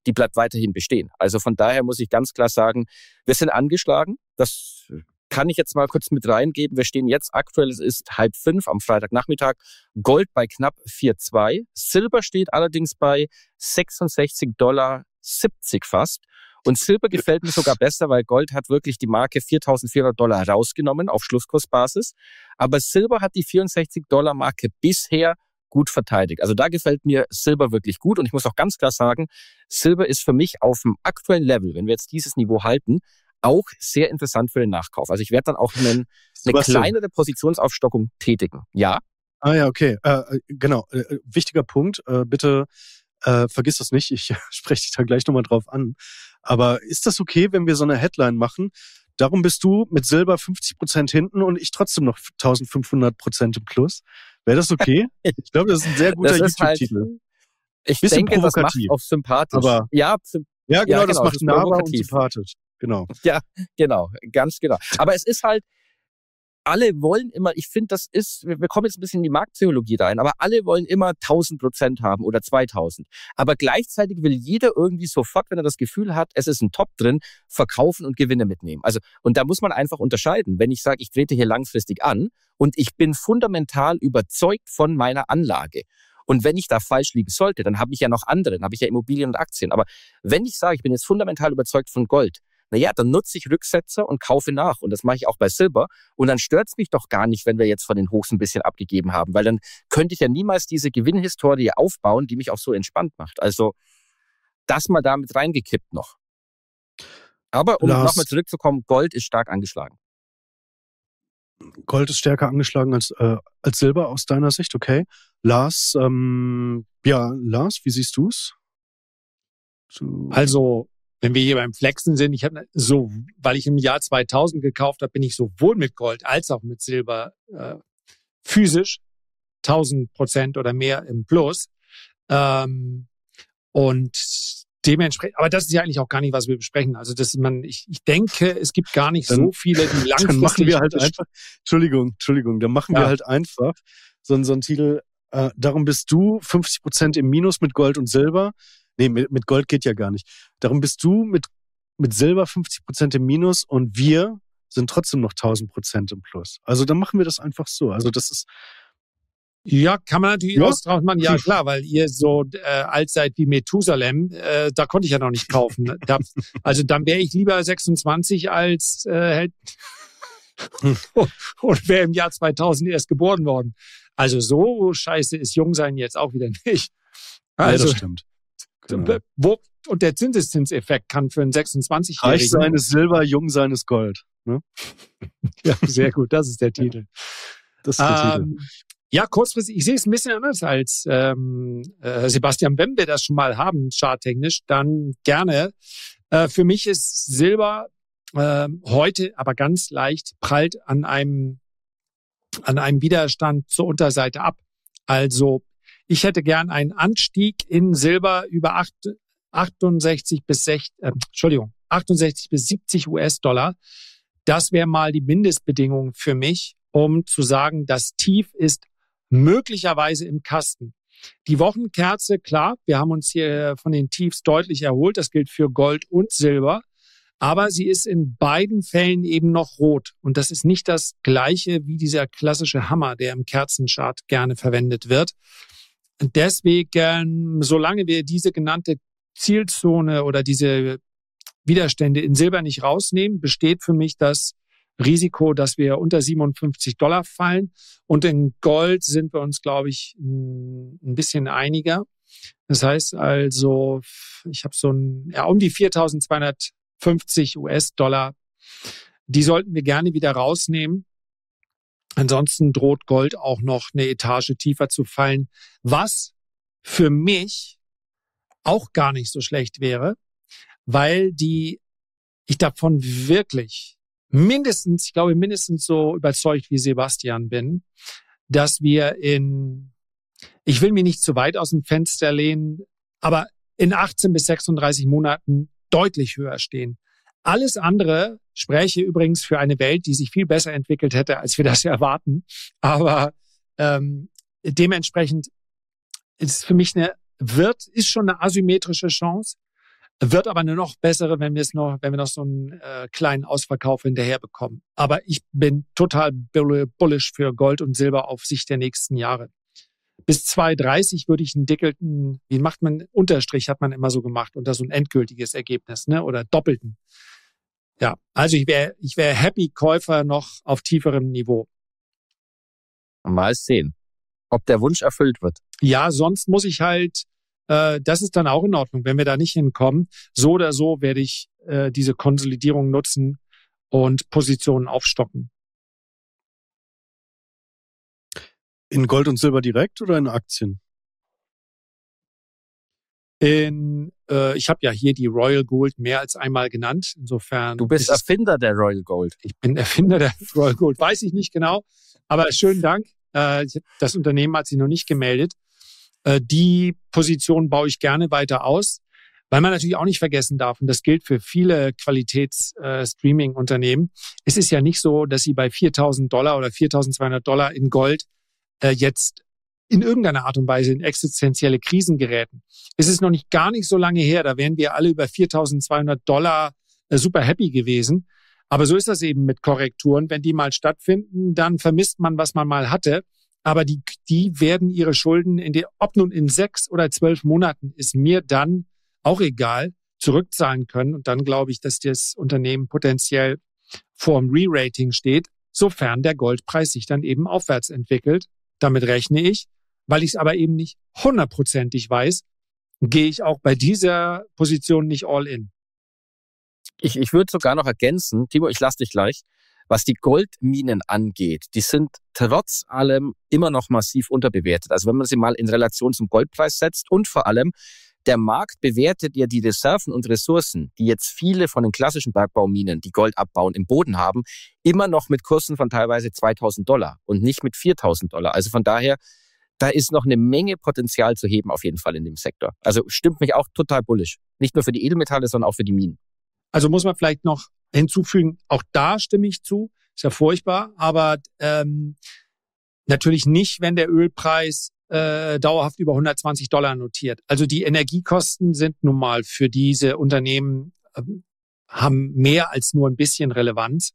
die bleibt weiterhin bestehen. Also von daher muss ich ganz klar sagen, wir sind angeschlagen. Das kann ich jetzt mal kurz mit reingeben. Wir stehen jetzt aktuell, es ist halb fünf am Freitagnachmittag, Gold bei knapp vier Komma zwei. Silber steht allerdings bei sechsundsechzig Dollar siebzig fast. Und Silber gefällt mir sogar besser, weil Gold hat wirklich die Marke viertausendvierhundert Dollar rausgenommen auf Schlusskursbasis. Aber Silber hat die vierundsechzig Dollar Marke bisher gut verteidigt. Also da gefällt mir Silber wirklich gut. Und ich muss auch ganz klar sagen, Silber ist für mich auf dem aktuellen Level, wenn wir jetzt dieses Niveau halten, auch sehr interessant für den Nachkauf. Also ich werde dann auch einen, eine kleinere Positionsaufstockung tätigen. Ja? Ah ja, okay. Äh, genau. Äh, wichtiger Punkt. Äh, bitte äh, vergiss das nicht. Ich spreche dich da gleich nochmal drauf an. Aber ist das okay, wenn wir so eine Headline machen? Darum bist du mit Silber fünfzig Prozent hinten und ich trotzdem noch eintausendfünfhundert Prozent im Plus. Wäre das okay? Ich glaube, das ist ein sehr guter YouTube-Titel. Halt, ich Bisschen denke, das macht auch sympathisch. Aber ja, ja, genau, ja, das genau, macht das nahbar und sympathisch. Genau. Ja, genau, ganz genau. Aber es ist halt, alle wollen immer, ich finde, das ist, wir kommen jetzt ein bisschen in die Marktpsychologie rein, aber alle wollen immer tausend Prozent haben oder zweitausend. Aber gleichzeitig will jeder irgendwie sofort, wenn er das Gefühl hat, es ist ein Top drin, verkaufen und Gewinne mitnehmen. Also, und da muss man einfach unterscheiden. Wenn ich sage, ich trete hier langfristig an und ich bin fundamental überzeugt von meiner Anlage. Und wenn ich da falsch liegen sollte, dann habe ich ja noch andere, dann habe ich ja Immobilien und Aktien. Aber wenn ich sage, ich bin jetzt fundamental überzeugt von Gold, naja, dann nutze ich Rücksetzer und kaufe nach. Und das mache ich auch bei Silber. Und dann stört es mich doch gar nicht, wenn wir jetzt von den Hochs ein bisschen abgegeben haben. Weil dann könnte ich ja niemals diese Gewinnhistorie aufbauen, die mich auch so entspannt macht. Also das mal damit reingekippt noch. Aber um nochmal zurückzukommen, Gold ist stark angeschlagen. Gold ist stärker angeschlagen als, äh, als Silber aus deiner Sicht, okay. Lars, ähm, ja, Lars, wie siehst du es? Also, wenn wir hier beim Flexen sind, ich habe so, weil ich im Jahr zweitausend gekauft habe, bin ich sowohl mit Gold als auch mit Silber äh, physisch tausend Prozent oder mehr im Plus. Ähm, und dementsprechend, aber das ist ja eigentlich auch gar nicht, was wir besprechen. Also das man, ich, ich denke, es gibt gar nicht dann, so viele, die langfristig. Dann machen wir halt einfach. Entschuldigung, Entschuldigung. Dann machen ja. wir halt einfach so, so einen Titel. Äh, darum bist du fünfzig Prozent im Minus mit Gold und Silber. Nee, mit, mit Gold geht ja gar nicht. Darum bist du mit, mit Silber fünfzig Prozent im Minus und wir sind trotzdem noch tausend Prozent im Plus. Also dann machen wir das einfach so. Also das ist... Ja, kann man natürlich ja. austragen. Man, ja klar, weil ihr so äh, alt seid wie Methusalem, äh, da konnte ich ja noch nicht kaufen. Da, also dann wäre ich lieber sechsundzwanzig als äh, und wäre im Jahr zweitausend erst geboren worden. Also so scheiße ist Jungsein jetzt auch wieder nicht. Also, ja, das stimmt. Genau. Wo, und der Zinseszinseffekt kann für einen sechsundzwanzigjährigen... Reich sein ist Silber, jung sein ist Gold. Ne? Ja, sehr gut, das ist der Titel. Das ist der ähm, Titel. Ja, kurzfristig, ich sehe es ein bisschen anders als ähm, äh, Sebastian. Wenn wir das schon mal haben, charttechnisch, dann gerne. Äh, für mich ist Silber äh, heute aber ganz leicht, prallt an einem, an einem Widerstand zur Unterseite ab. Also ich hätte gern einen Anstieg in Silber über achtundsechzig bis sechzig, äh, Entschuldigung, achtundsechzig bis siebzig US-Dollar. Das wäre mal die Mindestbedingung für mich, um zu sagen, das Tief ist möglicherweise im Kasten. Die Wochenkerze, klar, wir haben uns hier von den Tiefs deutlich erholt. Das gilt für Gold und Silber. Aber sie ist in beiden Fällen eben noch rot. Und das ist nicht das Gleiche wie dieser klassische Hammer, der im Kerzenchart gerne verwendet wird. Deswegen, solange wir diese genannte Zielzone oder diese Widerstände in Silber nicht rausnehmen, besteht für mich das Risiko, dass wir unter siebenundfünfzig Dollar fallen. Und in Gold sind wir uns, glaube ich, ein bisschen einiger. Das heißt also, ich habe so ein, ja, um die viertausendzweihundertfünfzig US-Dollar. Die sollten wir gerne wieder rausnehmen. Ansonsten droht Gold auch noch eine Etage tiefer zu fallen, was für mich auch gar nicht so schlecht wäre, weil die, ich davon wirklich mindestens, ich glaube mindestens so überzeugt wie Sebastian bin, dass wir in, ich will mich nicht zu weit aus dem Fenster lehnen, aber in achtzehn bis sechsunddreißig Monaten deutlich höher stehen. Alles andere spräche übrigens für eine Welt, die sich viel besser entwickelt hätte, als wir das erwarten. Aber ähm, dementsprechend ist für mich eine, wird, ist schon eine asymmetrische Chance. Wird aber eine noch bessere, wenn wir es noch, wenn wir noch so einen äh, kleinen Ausverkauf hinterher bekommen. Aber ich bin total bullish für Gold und Silber auf Sicht der nächsten Jahre. Bis zwei dreißig würde ich einen dickelten, wie macht man, Unterstrich hat man immer so gemacht, unter so ein endgültiges Ergebnis, ne, oder doppelten. Ja, also ich wäre, ich wäre happy Käufer noch auf tieferem Niveau. Mal sehen, ob der Wunsch erfüllt wird. Ja, sonst muss ich halt, äh, das ist dann auch in Ordnung, wenn wir da nicht hinkommen. So oder so werde ich äh, diese Konsolidierung nutzen und Positionen aufstocken. In Gold und Silber direkt oder in Aktien? In, äh, ich habe ja hier die Royal Gold mehr als einmal genannt. Insofern. Du bist Erfinder der Royal Gold. Ich bin Erfinder der Royal Gold, weiß ich nicht genau. Aber schönen Dank. Äh, das Unternehmen hat sich noch nicht gemeldet. Äh, die Position baue ich gerne weiter aus, weil man natürlich auch nicht vergessen darf, und das gilt für viele Qualitäts-Streaming-Unternehmen. Es ist ja nicht so, dass sie bei viertausend Dollar oder viertausendzweihundert Dollar in Gold äh, jetzt in irgendeiner Art und Weise in existenzielle Krisen geraten. Es ist noch nicht gar nicht so lange her, da wären wir alle über viertausendzweihundert Dollar äh, super happy gewesen. Aber so ist das eben mit Korrekturen. Wenn die mal stattfinden, dann vermisst man, was man mal hatte. Aber die, die werden ihre Schulden, in die, ob nun in sechs oder zwölf Monaten, ist mir dann auch egal, zurückzahlen können. Und dann glaube ich, dass das Unternehmen potenziell vor dem Re-Rating steht, sofern der Goldpreis sich dann eben aufwärts entwickelt. Damit rechne ich. Weil ich es aber eben nicht hundertprozentig weiß, gehe ich auch bei dieser Position nicht all in. Ich, ich würde sogar noch ergänzen, Timo, ich lasse dich gleich, was die Goldminen angeht, die sind trotz allem immer noch massiv unterbewertet. Also wenn man sie mal in Relation zum Goldpreis setzt und vor allem der Markt bewertet ja die Reserven und Ressourcen, die jetzt viele von den klassischen Bergbauminen, die Gold abbauen, im Boden haben, immer noch mit Kursen von teilweise zweitausend Dollar und nicht mit viertausend Dollar. Also von daher, da ist noch eine Menge Potenzial zu heben auf jeden Fall in dem Sektor. Also stimmt mich auch total bullish. Nicht nur für die Edelmetalle, sondern auch für die Minen. Also muss man vielleicht noch hinzufügen, auch da stimme ich zu, ist ja furchtbar, aber ähm, natürlich nicht, wenn der Ölpreis äh, dauerhaft über hundertzwanzig Dollar notiert. Also die Energiekosten sind nun mal für diese Unternehmen, äh, haben mehr als nur ein bisschen Relevanz.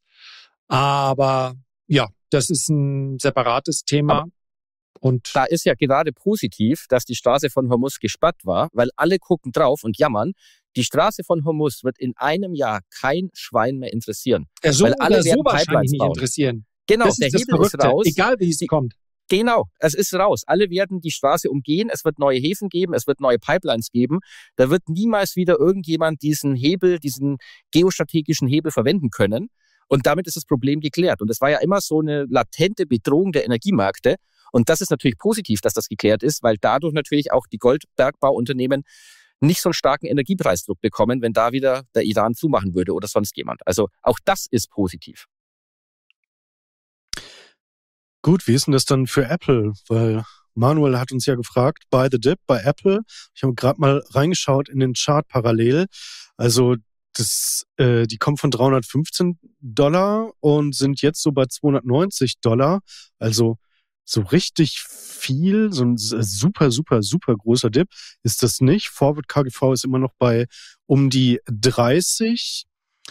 Aber ja, das ist ein separates Thema. Aber und da ist ja gerade positiv, dass die Straße von Hormuz gesperrt war, weil alle gucken drauf und jammern. Die Straße von Hormuz wird in einem Jahr kein Schwein mehr interessieren. Ja, so weil alle oder so werden wahrscheinlich Pipelines nicht bauen. interessieren. Genau, das der ist das Hebel ist Verrückte, raus. egal wie es die, kommt. Genau, es ist raus. Alle werden die Straße umgehen, es wird neue Häfen geben, es wird neue Pipelines geben. Da wird niemals wieder irgendjemand diesen Hebel, diesen geostrategischen Hebel verwenden können. Und damit ist das Problem geklärt. Und es war ja immer so eine latente Bedrohung der Energiemärkte. Und das ist natürlich positiv, dass das geklärt ist, weil dadurch natürlich auch die Goldbergbauunternehmen nicht so einen starken Energiepreisdruck bekommen, wenn da wieder der Iran zumachen würde oder sonst jemand. Also auch das ist positiv. Gut, wie ist denn das dann für Apple? Weil Manuel hat uns ja gefragt, buy the dip bei Apple. Ich habe gerade mal reingeschaut in den Chart parallel. Also das, äh, die kommen von dreihundertfünfzehn Dollar und sind jetzt so bei zweihundertneunzig Dollar. Also so richtig viel, so ein super, super, super großer Dip ist das nicht. Forward K G V ist immer noch bei um die dreißig.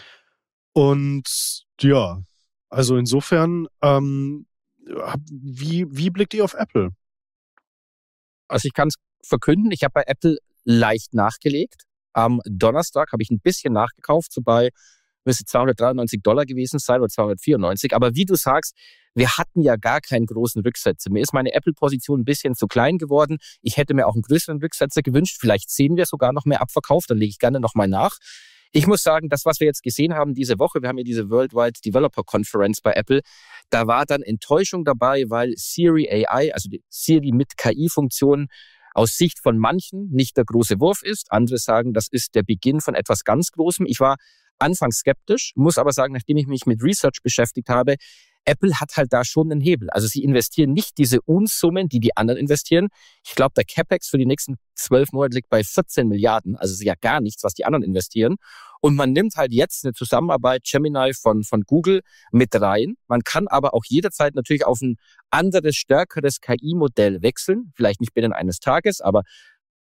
Und ja, also insofern, ähm, wie, wie blickt ihr auf Apple? Also ich kann es verkünden, ich habe bei Apple leicht nachgelegt. Am Donnerstag habe ich ein bisschen nachgekauft, so bei müsste zweihundertdreiundneunzig Dollar gewesen sein oder zweihundertvierundneunzig. Aber wie du sagst, wir hatten ja gar keinen großen Rücksetzer. Mir ist meine Apple-Position ein bisschen zu klein geworden. Ich hätte mir auch einen größeren Rücksetzer gewünscht. Vielleicht sehen wir sogar noch mehr Abverkauf, dann lege ich gerne nochmal nach. Ich muss sagen, das, was wir jetzt gesehen haben diese Woche, wir haben ja diese Worldwide Developer Conference bei Apple, da war dann Enttäuschung dabei, weil Siri A I, also die Siri mit K I-Funktionen, aus Sicht von manchen nicht der große Wurf ist. Andere sagen, das ist der Beginn von etwas ganz Großem. Ich war anfangs skeptisch, muss aber sagen, nachdem ich mich mit Research beschäftigt habe, Apple hat halt da schon einen Hebel. Also sie investieren nicht diese Unsummen, die die anderen investieren. Ich glaube, der CapEx für die nächsten zwölf Monate liegt bei vierzehn Milliarden. Also ist ja gar nichts, was die anderen investieren. Und man nimmt halt jetzt eine Zusammenarbeit Gemini von, von Google mit rein. Man kann aber auch jederzeit natürlich auf ein anderes, stärkeres K I-Modell wechseln. Vielleicht nicht binnen eines Tages, aber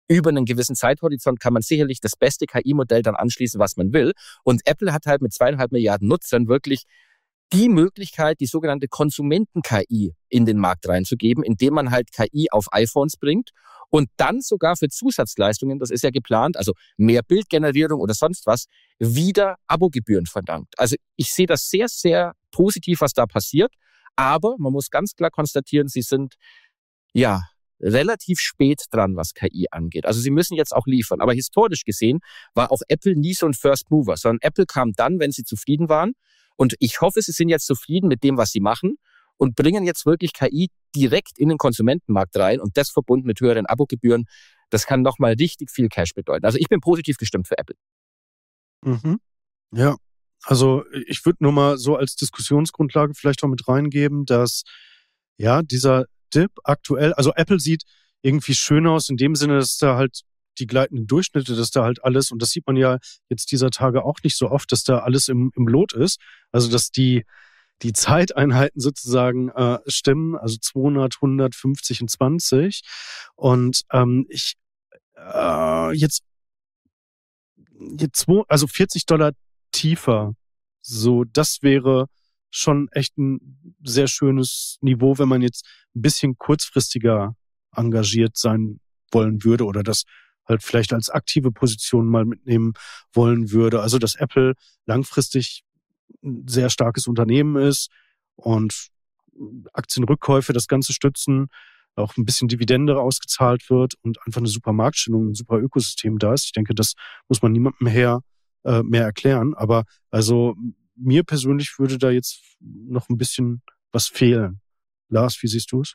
über einen gewissen Zeithorizont kann man sicherlich das beste K I-Modell dann anschließen, was man will. Und Apple hat halt mit zweieinhalb Milliarden Nutzern wirklich die Möglichkeit, die sogenannte Konsumenten-K I in den Markt reinzugeben, indem man halt K I auf iPhones bringt und dann sogar für Zusatzleistungen, das ist ja geplant, also mehr Bildgenerierung oder sonst was, wieder Abogebühren verlangt. Also ich sehe das sehr, sehr positiv, was da passiert, aber man muss ganz klar konstatieren, sie sind ja relativ spät dran, was K I angeht. Also sie müssen jetzt auch liefern. Aber historisch gesehen war auch Apple nie so ein First Mover, sondern Apple kam dann, wenn sie zufrieden waren. Und ich hoffe, sie sind jetzt zufrieden mit dem, was sie machen und bringen jetzt wirklich K I direkt in den Konsumentenmarkt rein und das verbunden mit höheren Abogebühren. Das kann nochmal richtig viel Cash bedeuten. Also ich bin positiv gestimmt für Apple. Mhm. Ja, also ich würde nur mal so als Diskussionsgrundlage vielleicht auch mit reingeben, dass ja dieser Dip aktuell, also Apple sieht irgendwie schön aus in dem Sinne, dass da halt die gleitenden Durchschnitte, dass da halt alles, und das sieht man ja jetzt dieser Tage auch nicht so oft, dass da alles im, im Lot ist. Also dass die die Zeiteinheiten sozusagen äh, stimmen, also zweihundert, hundertfünfzig und zwanzig. Und ähm, ich äh, jetzt jetzt zwei, also vierzig Dollar tiefer, so das wäre schon echt ein sehr schönes Niveau, wenn man jetzt ein bisschen kurzfristiger engagiert sein wollen würde oder das halt vielleicht als aktive Position mal mitnehmen wollen würde. Also dass Apple langfristig ein sehr starkes Unternehmen ist und Aktienrückkäufe das Ganze stützen, auch ein bisschen Dividende ausgezahlt wird und einfach eine super Marktstellung, ein super Ökosystem da ist. Ich denke, das muss man niemandem her äh, mehr erklären. Aber also mir persönlich würde da jetzt noch ein bisschen was fehlen. Lars, wie siehst du es?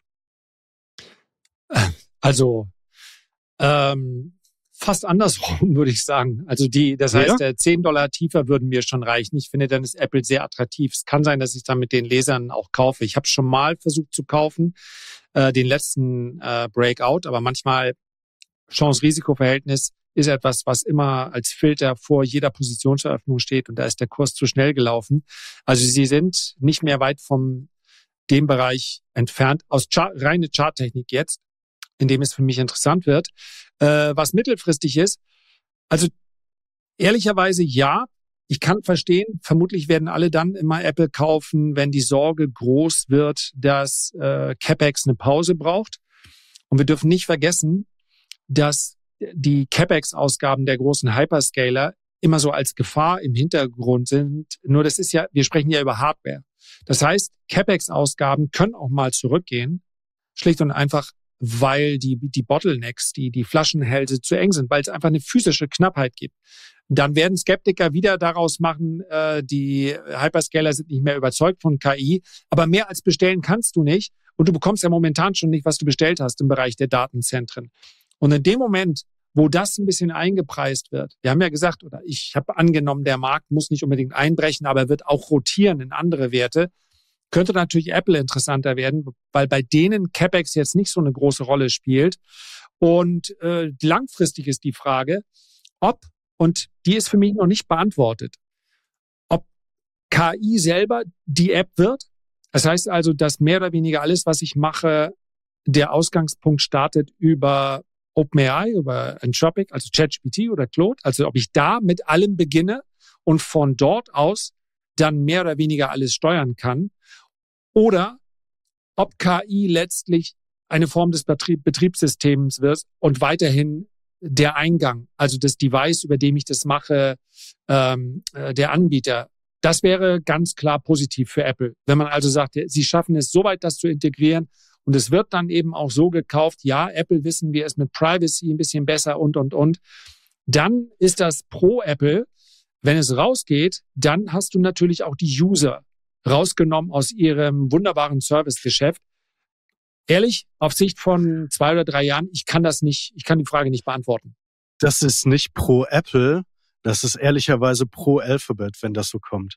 Also ähm, fast andersrum, würde ich sagen. Also die, das heißt, ja? zehn Dollar tiefer würden mir schon reichen. Ich finde, dann ist Apple sehr attraktiv. Es kann sein, dass ich dann mit den Lesern auch kaufe. Ich habe schon mal versucht zu kaufen, äh, den letzten äh, Breakout, aber manchmal Chance-Risiko-Verhältnis ist etwas, was immer als Filter vor jeder Positionseröffnung steht und da ist der Kurs zu schnell gelaufen. Also sie sind nicht mehr weit vom dem Bereich entfernt, aus Chart, reine Charttechnik jetzt, in dem es für mich interessant wird. Äh, was mittelfristig ist, also ehrlicherweise ja, ich kann verstehen, vermutlich werden alle dann immer Apple kaufen, wenn die Sorge groß wird, dass äh, CapEx eine Pause braucht. Und wir dürfen nicht vergessen, dass die CapEx-Ausgaben der großen Hyperscaler immer so als Gefahr im Hintergrund sind. Nur das ist ja, wir sprechen ja über Hardware. Das heißt, CapEx-Ausgaben können auch mal zurückgehen, schlicht und einfach, weil die, die Bottlenecks, die, die Flaschenhälse zu eng sind, weil es einfach eine physische Knappheit gibt. Dann werden Skeptiker wieder daraus machen, äh, die Hyperscaler sind nicht mehr überzeugt von K I, aber mehr als bestellen kannst du nicht und du bekommst ja momentan schon nicht, was du bestellt hast im Bereich der Datenzentren. Und in dem Moment, wo das ein bisschen eingepreist wird, wir haben ja gesagt, oder ich habe angenommen, der Markt muss nicht unbedingt einbrechen, aber er wird auch rotieren in andere Werte, könnte natürlich Apple interessanter werden, weil bei denen CapEx jetzt nicht so eine große Rolle spielt. Und äh, langfristig ist die Frage, ob, und die ist für mich noch nicht beantwortet, ob K I selber die App wird. Das heißt also, dass mehr oder weniger alles, was ich mache, der Ausgangspunkt startet über OpenAI, über Anthropic, also ChatGPT oder Claude. Also ob ich da mit allem beginne und von dort aus dann mehr oder weniger alles steuern kann. Oder ob K I letztlich eine Form des Betrieb, Betriebssystems wird und weiterhin der Eingang, also das Device, über dem ich das mache, ähm, äh, der Anbieter. Das wäre ganz klar positiv für Apple. Wenn man also sagt, sie schaffen es so weit, das zu integrieren und es wird dann eben auch so gekauft, ja, Apple wissen wir es mit Privacy ein bisschen besser und, und, und. Dann ist das pro Apple. Wenn es rausgeht, dann hast du natürlich auch die User rausgenommen aus ihrem wunderbaren Servicegeschäft. Ehrlich, auf Sicht von zwei oder drei Jahren, ich kann das nicht, ich kann die Frage nicht beantworten. Das ist nicht pro Apple, das ist ehrlicherweise pro Alphabet, wenn das so kommt.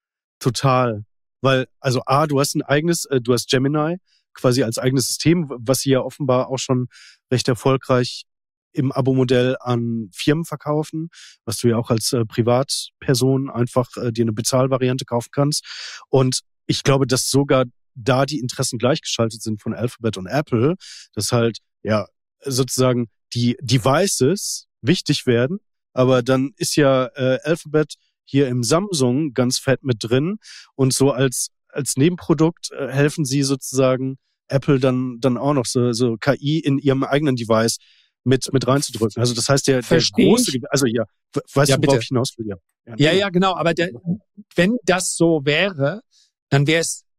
Total. Weil, also A, du hast ein eigenes, äh, du hast Gemini quasi als eigenes System, was sie ja offenbar auch schon recht erfolgreich im Abo-Modell an Firmen verkaufen, was du ja auch als äh, Privatperson einfach äh, dir eine Bezahlvariante kaufen kannst. Und ich glaube, dass sogar da die Interessen gleichgeschaltet sind von Alphabet und Apple, dass halt ja sozusagen die Devices wichtig werden. Aber dann ist ja äh, Alphabet hier im Samsung ganz fett mit drin und so als als Nebenprodukt äh, helfen sie sozusagen Apple dann dann auch noch so so K I in ihrem eigenen Device mit mit reinzudrücken. Also das heißt der, der große, ich. also ja, weißt Ja, du, worauf bitte. ich hinaus will? Ja, ja, Ja, ja, genau. Aber der, wenn das so wäre, dann wäre es,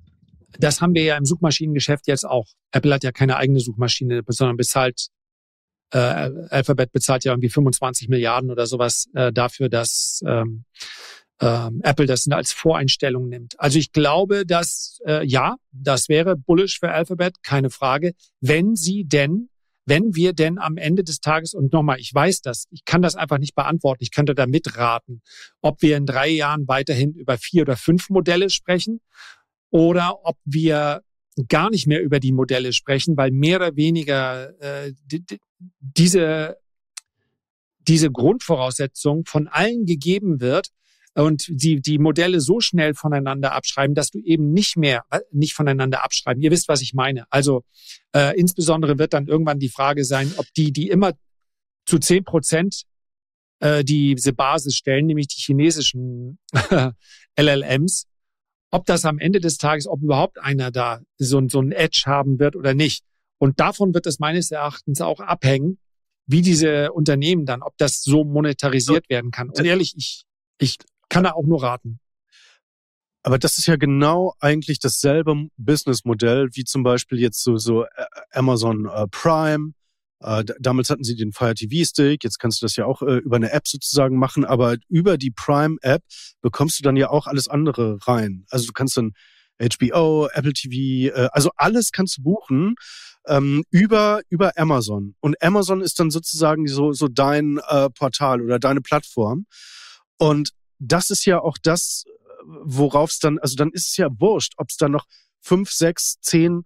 das haben wir ja im Suchmaschinengeschäft jetzt auch. Apple hat ja keine eigene Suchmaschine, sondern bezahlt, äh, Alphabet bezahlt ja irgendwie fünfundzwanzig Milliarden oder sowas äh, dafür, dass ähm, ähm, Apple das als Voreinstellung nimmt. Also ich glaube, dass, äh, ja, das wäre bullish für Alphabet, keine Frage, wenn sie denn Wenn wir denn am Ende des Tages, und nochmal, ich weiß das, ich kann das einfach nicht beantworten, ich könnte da mitraten, ob wir in drei Jahren weiterhin über vier oder fünf Modelle sprechen oder ob wir gar nicht mehr über die Modelle sprechen, weil mehr oder weniger äh, die, die, diese, diese Grundvoraussetzung von allen gegeben wird, und die, die Modelle so schnell voneinander abschreiben, dass du eben nicht mehr, nicht voneinander abschreiben. Ihr wisst, was ich meine. Also äh, insbesondere wird dann irgendwann die Frage sein, ob die, die immer zu zehn Prozent äh, diese Basis stellen, nämlich die chinesischen L L Ms, ob das am Ende des Tages, ob überhaupt einer da so, so ein Edge haben wird oder nicht. Und davon wird es meines Erachtens auch abhängen, wie diese Unternehmen dann, ob das so monetarisiert werden kann. Und ehrlich, ich, ich kann da auch nur raten. Aber das ist ja genau eigentlich dasselbe Businessmodell wie zum Beispiel jetzt so, so Amazon äh, Prime. Äh, damals hatten sie den Fire T V-Stick, jetzt kannst du das ja auch äh, über eine App sozusagen machen, aber über die Prime-App bekommst du dann ja auch alles andere rein. Also du kannst dann H B O, Apple T V, äh, also alles kannst du buchen ähm, über über Amazon. Und Amazon ist dann sozusagen so so dein äh, Portal oder deine Plattform. Und das ist ja auch das, worauf es dann, also dann ist es ja wurscht, ob es dann noch fünf, sechs, zehn,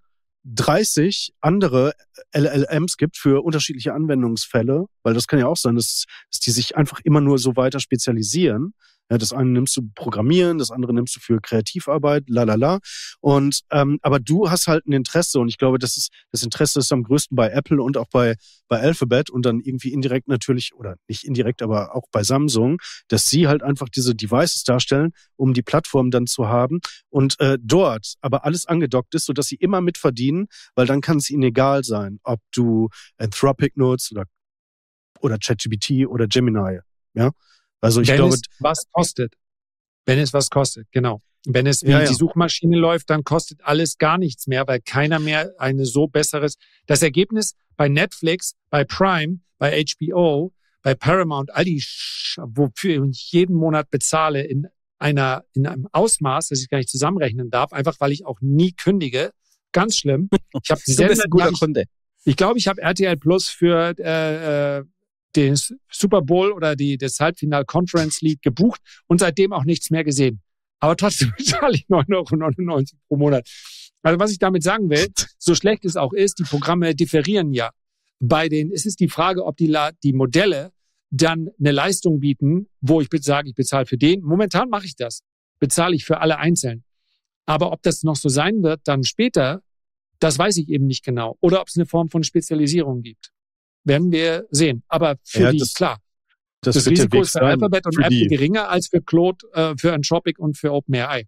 dreißig andere L L Ms gibt für unterschiedliche Anwendungsfälle, weil das kann ja auch sein, dass, dass die sich einfach immer nur so weiter spezialisieren. Ja, das eine nimmst du Programmieren, das andere nimmst du für Kreativarbeit, lalala. Und ähm, aber du hast halt ein Interesse und ich glaube, das ist das Interesse ist am größten bei Apple und auch bei bei Alphabet und dann irgendwie indirekt natürlich oder nicht indirekt, aber auch bei Samsung, dass sie halt einfach diese Devices darstellen, um die Plattform dann zu haben und äh, dort aber alles angedockt ist, sodass sie immer mitverdienen, weil dann kann es ihnen egal sein, ob du Anthropic nutzt oder oder ChatGPT oder Gemini, ja. Also ich Wenn glaube, es was kostet. Wenn es was kostet, genau. Wenn es wie Ja, ja. die Suchmaschine läuft, dann kostet alles gar nichts mehr, weil keiner mehr eine so besseres. Das Ergebnis bei Netflix, bei Prime, bei H B O, bei Paramount, all die, Sch- wofür ich jeden Monat bezahle in einer, in einem Ausmaß, das ich gar nicht zusammenrechnen darf, einfach weil ich auch nie kündige. Ganz schlimm. Ich habe Du bist ein guter Kunde. Ich glaube, ich habe R T L Plus für äh, äh, den Super Bowl oder die, das Halbfinal Conference League gebucht und seitdem auch nichts mehr gesehen. Aber trotzdem bezahle ich neun Euro neunundneunzig pro Monat. Also was ich damit sagen will, so schlecht es auch ist, die Programme differieren ja. Bei den, es ist die Frage, ob die, La- die Modelle dann eine Leistung bieten, wo ich sage, ich bezahle für den. Momentan mache ich das. Bezahle ich für alle einzeln. Aber ob das noch so sein wird, dann später, das weiß ich eben nicht genau. Oder ob es eine Form von Spezialisierung gibt. Werden wir sehen. Aber für Ja, die, das- klar, das, das wird der Risiko Weg ist für sein Alphabet und für Apple die. geringer als für Claude, äh, für Anthropic und für OpenAI.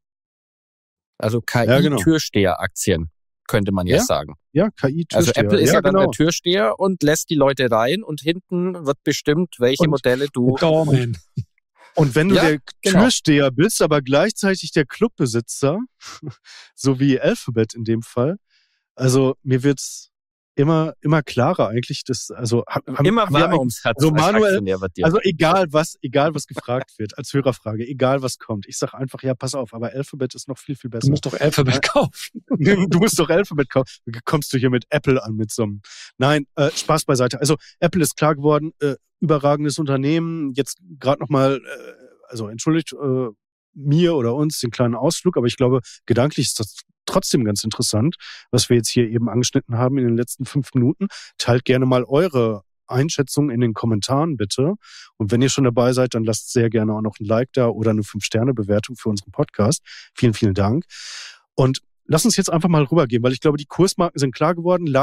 Also Ja, genau. K I-Türsteheraktien, könnte man Ja? jetzt sagen. Ja, K I Also Türsteher. Apple ist ja, dann genau. der Türsteher und lässt die Leute rein und hinten wird bestimmt, welche Und- Modelle du... Doorman. Und wenn du Ja, der genau. Türsteher bist, aber gleichzeitig der Clubbesitzer, so wie Alphabet in dem Fall, also mir wird's immer immer klarer eigentlich, dass also haben, Immer haben wir warmer eigentlich- ums Herz so als Manuel, Aktionär wird dir. also egal was, egal was gefragt wird, als Hörerfrage, egal was kommt, ich sag einfach, ja, pass auf, aber Alphabet ist noch viel, viel Du besser. musst doch Alphabet kaufen. Du musst doch Alphabet kaufen. Kommst du hier mit Apple an mit so einem... Nein, äh, Spaß beiseite. Also Apple ist klar geworden, äh, überragendes Unternehmen. Jetzt gerade nochmal, äh, also entschuldigt äh, mir oder uns den kleinen Ausflug, aber ich glaube, gedanklich ist das trotzdem ganz interessant, was wir jetzt hier eben angeschnitten haben in den letzten fünf Minuten. Teilt gerne mal eure Einschätzung in den Kommentaren bitte. Und wenn ihr schon dabei seid, dann lasst sehr gerne auch noch ein Like da oder eine fünf Sterne Bewertung für unseren Podcast. Vielen, vielen Dank. Und lass uns jetzt einfach mal rübergehen, weil ich glaube, die Kursmarken sind klar geworden. Lars,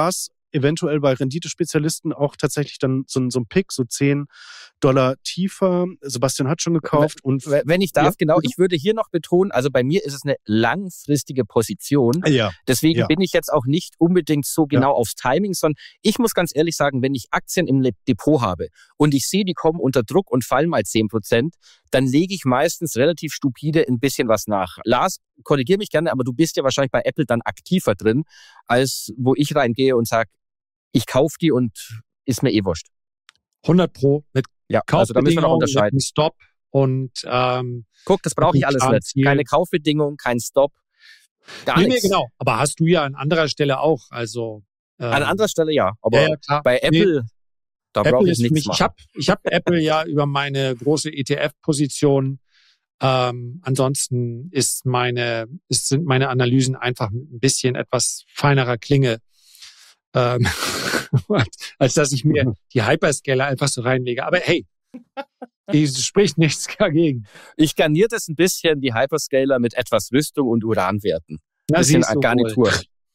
eventuell bei Renditespezialisten auch tatsächlich dann so, so ein Pick, so zehn Dollar tiefer. Sebastian hat schon gekauft. Und wenn ich darf, ja, genau, ich würde hier noch betonen, also bei mir ist es eine langfristige Position. Ja. Deswegen ja. bin ich jetzt auch nicht unbedingt so genau ja. aufs Timing, sondern ich muss ganz ehrlich sagen, wenn ich Aktien im Depot habe und ich sehe, die kommen unter Druck und fallen mal zehn Prozent, dann lege ich meistens relativ stupide ein bisschen was nach. Lars, korrigiere mich gerne, aber du bist ja wahrscheinlich bei Apple dann aktiver drin, als wo ich reingehe und sage, ich kaufe die und ist mir eh wurscht. hundert Pro mit ja, also da müssen wir noch unterscheiden. Mit Stop und ähm, guck, das brauche ich alles nicht. Keine Kaufbedingung, kein Stop, gar nee, nichts. Nee, genau. Aber hast du ja an anderer Stelle auch. Also ähm, an anderer Stelle ja, aber ja, ja, bei Apple, nee, da brauche ich nichts mich, machen. Ich habe ich hab Apple ja über meine große E T F-Position. Ähm, ansonsten ist meine, ist, sind meine Analysen einfach mit ein bisschen etwas feinerer Klinge, ähm, als dass ich mir die Hyperscaler einfach so reinlege. Aber hey, es spricht nichts dagegen. Ich garniere das ein bisschen, die Hyperscaler, mit etwas Rüstung und Uranwerten. Ein bisschen so Garnitur.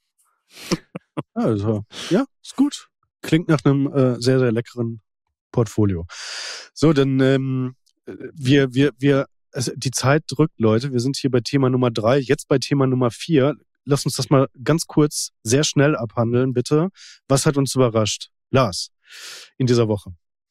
Also, ja, ist gut. Klingt nach einem äh, sehr, sehr leckeren Portfolio. So, dann ähm, wir, wir, wir, also die Zeit drückt, Leute. Wir sind hier bei Thema Nummer drei, jetzt bei Thema Nummer vier. Lass uns das mal ganz kurz, sehr schnell abhandeln, bitte. Was hat uns überrascht? Lars, in dieser Woche.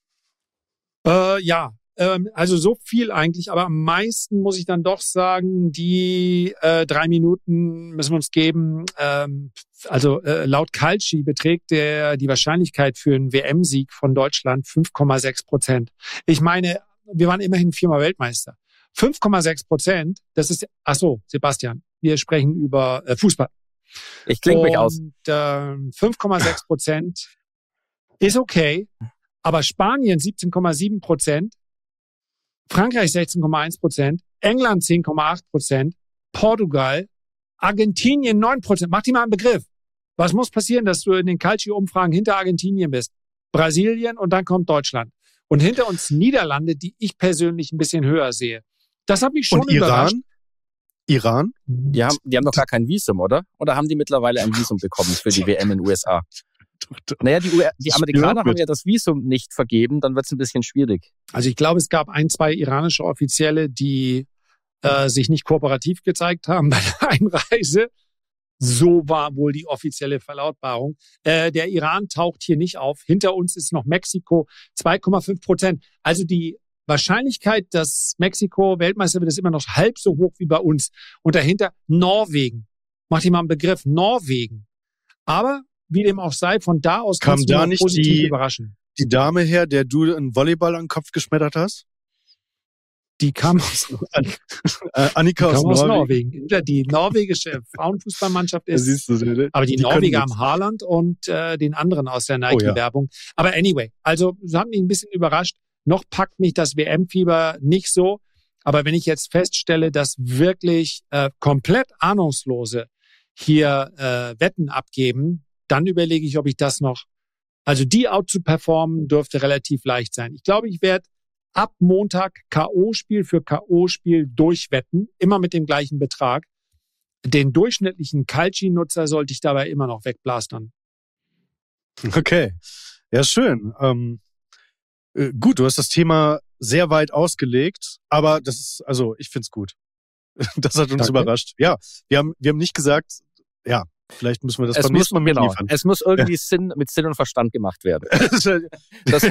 Äh, ja, ähm, also so viel eigentlich, aber am meisten muss ich dann doch sagen, die äh, drei Minuten müssen wir uns geben. Ähm, also äh, laut Calci beträgt der die Wahrscheinlichkeit für einen W M-Sieg von Deutschland fünf Komma sechs Prozent. Ich meine, wir waren immerhin viermal Weltmeister. fünf Komma sechs Prozent, das ist, ach so, Sebastian, wir sprechen über äh, Fußball. Ich klinge mich aus. Und äh, fünf Komma sechs Prozent ist okay, aber Spanien siebzehn Komma sieben Prozent, Frankreich sechzehn Komma eins Prozent, England zehn Komma acht Prozent, Portugal, Argentinien neun Prozent. Mach dir mal einen Begriff. Was muss passieren, dass du in den Calcio-Umfragen hinter Argentinien bist? Brasilien und dann kommt Deutschland. Und hinter uns Niederlande, die ich persönlich ein bisschen höher sehe. Das hat mich schon und überrascht. Iran? Die haben, die haben noch gar kein Visum, oder? Oder haben die mittlerweile ein Visum bekommen für die W M in den U S A? Naja, die, die Amerikaner haben ja das Visum nicht vergeben, dann wird es ein bisschen schwierig. Also ich glaube, es gab ein, zwei iranische Offizielle, die äh, sich nicht kooperativ gezeigt haben bei der Einreise. So war wohl die offizielle Verlautbarung. Äh, der Iran taucht hier nicht auf. Hinter uns ist noch Mexiko, zwei Komma fünf Prozent. Also die Wahrscheinlichkeit, dass Mexiko Weltmeister wird, ist immer noch halb so hoch wie bei uns. Und dahinter Norwegen. Mach dir mal einen Begriff. Norwegen. Aber wie dem auch sei, von da aus kam da nicht positiv die, überraschen. Die Dame her, der du einen Volleyball an den Kopf geschmettert hast? Die kam aus, äh, Annika die aus, kam aus Norwegen. Norwegen. Die norwegische Frauenfußballmannschaft ist, siehst du, aber die, die Norweger haben Haaland und äh, den anderen aus der Nike-Werbung. Oh, ja. Aber anyway, also das hat mich ein bisschen überrascht. Noch packt mich das W M-Fieber nicht so. Aber wenn ich jetzt feststelle, dass wirklich äh, komplett Ahnungslose hier äh, Wetten abgeben, dann überlege ich, ob ich das noch, also die out zu performen, dürfte relativ leicht sein. Ich glaube, ich werde ab Montag K O-Spiel für K O-Spiel durchwetten, immer mit dem gleichen Betrag. Den durchschnittlichen Calci-Nutzer sollte ich dabei immer noch wegblastern. Okay, ja schön. Ähm, äh, gut, du hast das Thema sehr weit ausgelegt, aber das ist, also ich find's gut. Das hat uns Danke. Überrascht. Ja, wir haben, wir haben nicht gesagt, ja, vielleicht müssen wir das es beim muss, nächsten Mal genau, mitliefern. Es muss irgendwie ja. Sinn, mit Sinn und Verstand gemacht werden. das,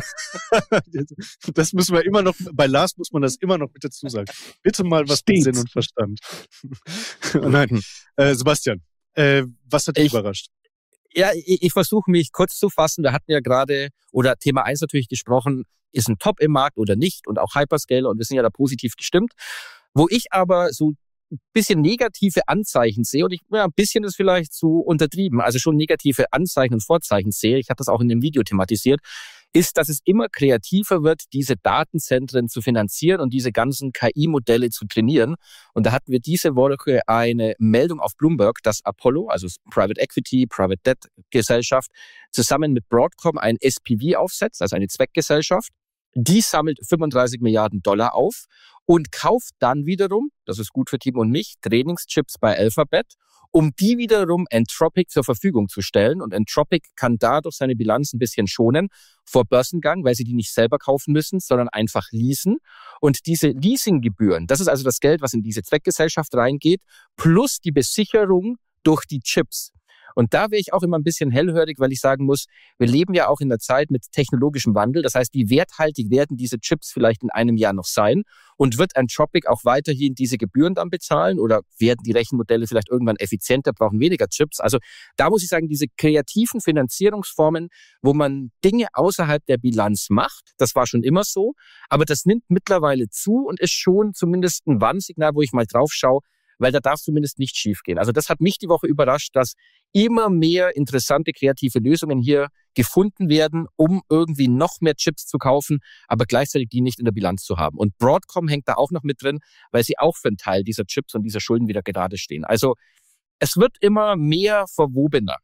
das müssen wir immer noch, bei Lars muss man das immer noch mit dazu sagen. Bitte mal was Stets. mit Sinn und Verstand. Nein, äh, Sebastian, äh, was hat dich ich, überrascht? Ja, ich, ich versuche mich kurz zu fassen. Wir hatten ja gerade, oder Thema eins natürlich gesprochen, ist ein Top im Markt oder nicht und auch Hyperscaler und wir sind ja da positiv gestimmt. Wo ich aber so ein bisschen negative Anzeichen sehe und ich, ja, ein bisschen ist vielleicht zu untertrieben, also schon negative Anzeichen und Vorzeichen sehe, ich habe das auch in dem Video thematisiert, ist, dass es immer kreativer wird, diese Datenzentren zu finanzieren und diese ganzen K I-Modelle zu trainieren. Und da hatten wir diese Woche eine Meldung auf Bloomberg, dass Apollo, also Private Equity, Private Debt Gesellschaft, zusammen mit Broadcom ein S P V aufsetzt, also eine Zweckgesellschaft. Die sammelt fünfunddreißig Milliarden Dollar auf und kauft dann wiederum, das ist gut für Timo und mich, Trainingschips bei Alphabet, um die wiederum Entropic zur Verfügung zu stellen. Und Entropic kann dadurch seine Bilanz ein bisschen schonen vor Börsengang, weil sie die nicht selber kaufen müssen, sondern einfach leasen. Und diese Leasinggebühren, das ist also das Geld, was in diese Zweckgesellschaft reingeht, plus die Besicherung durch die Chips. Und da wäre ich auch immer ein bisschen hellhörig, weil ich sagen muss, wir leben ja auch in einer Zeit mit technologischem Wandel. Das heißt, wie werthaltig werden diese Chips vielleicht in einem Jahr noch sein? Und wird Entropic auch weiterhin diese Gebühren dann bezahlen? Oder werden die Rechenmodelle vielleicht irgendwann effizienter, brauchen weniger Chips? Also da muss ich sagen, diese kreativen Finanzierungsformen, wo man Dinge außerhalb der Bilanz macht, das war schon immer so. Aber das nimmt mittlerweile zu und ist schon zumindest ein Warnsignal, wo ich mal drauf schaue, weil da darf zumindest nicht schief gehen. Also das hat mich die Woche überrascht, dass immer mehr interessante kreative Lösungen hier gefunden werden, um irgendwie noch mehr Chips zu kaufen, aber gleichzeitig die nicht in der Bilanz zu haben. Und Broadcom hängt da auch noch mit drin, weil sie auch für einen Teil dieser Chips und dieser Schulden wieder gerade stehen. Also es wird immer mehr verwobener.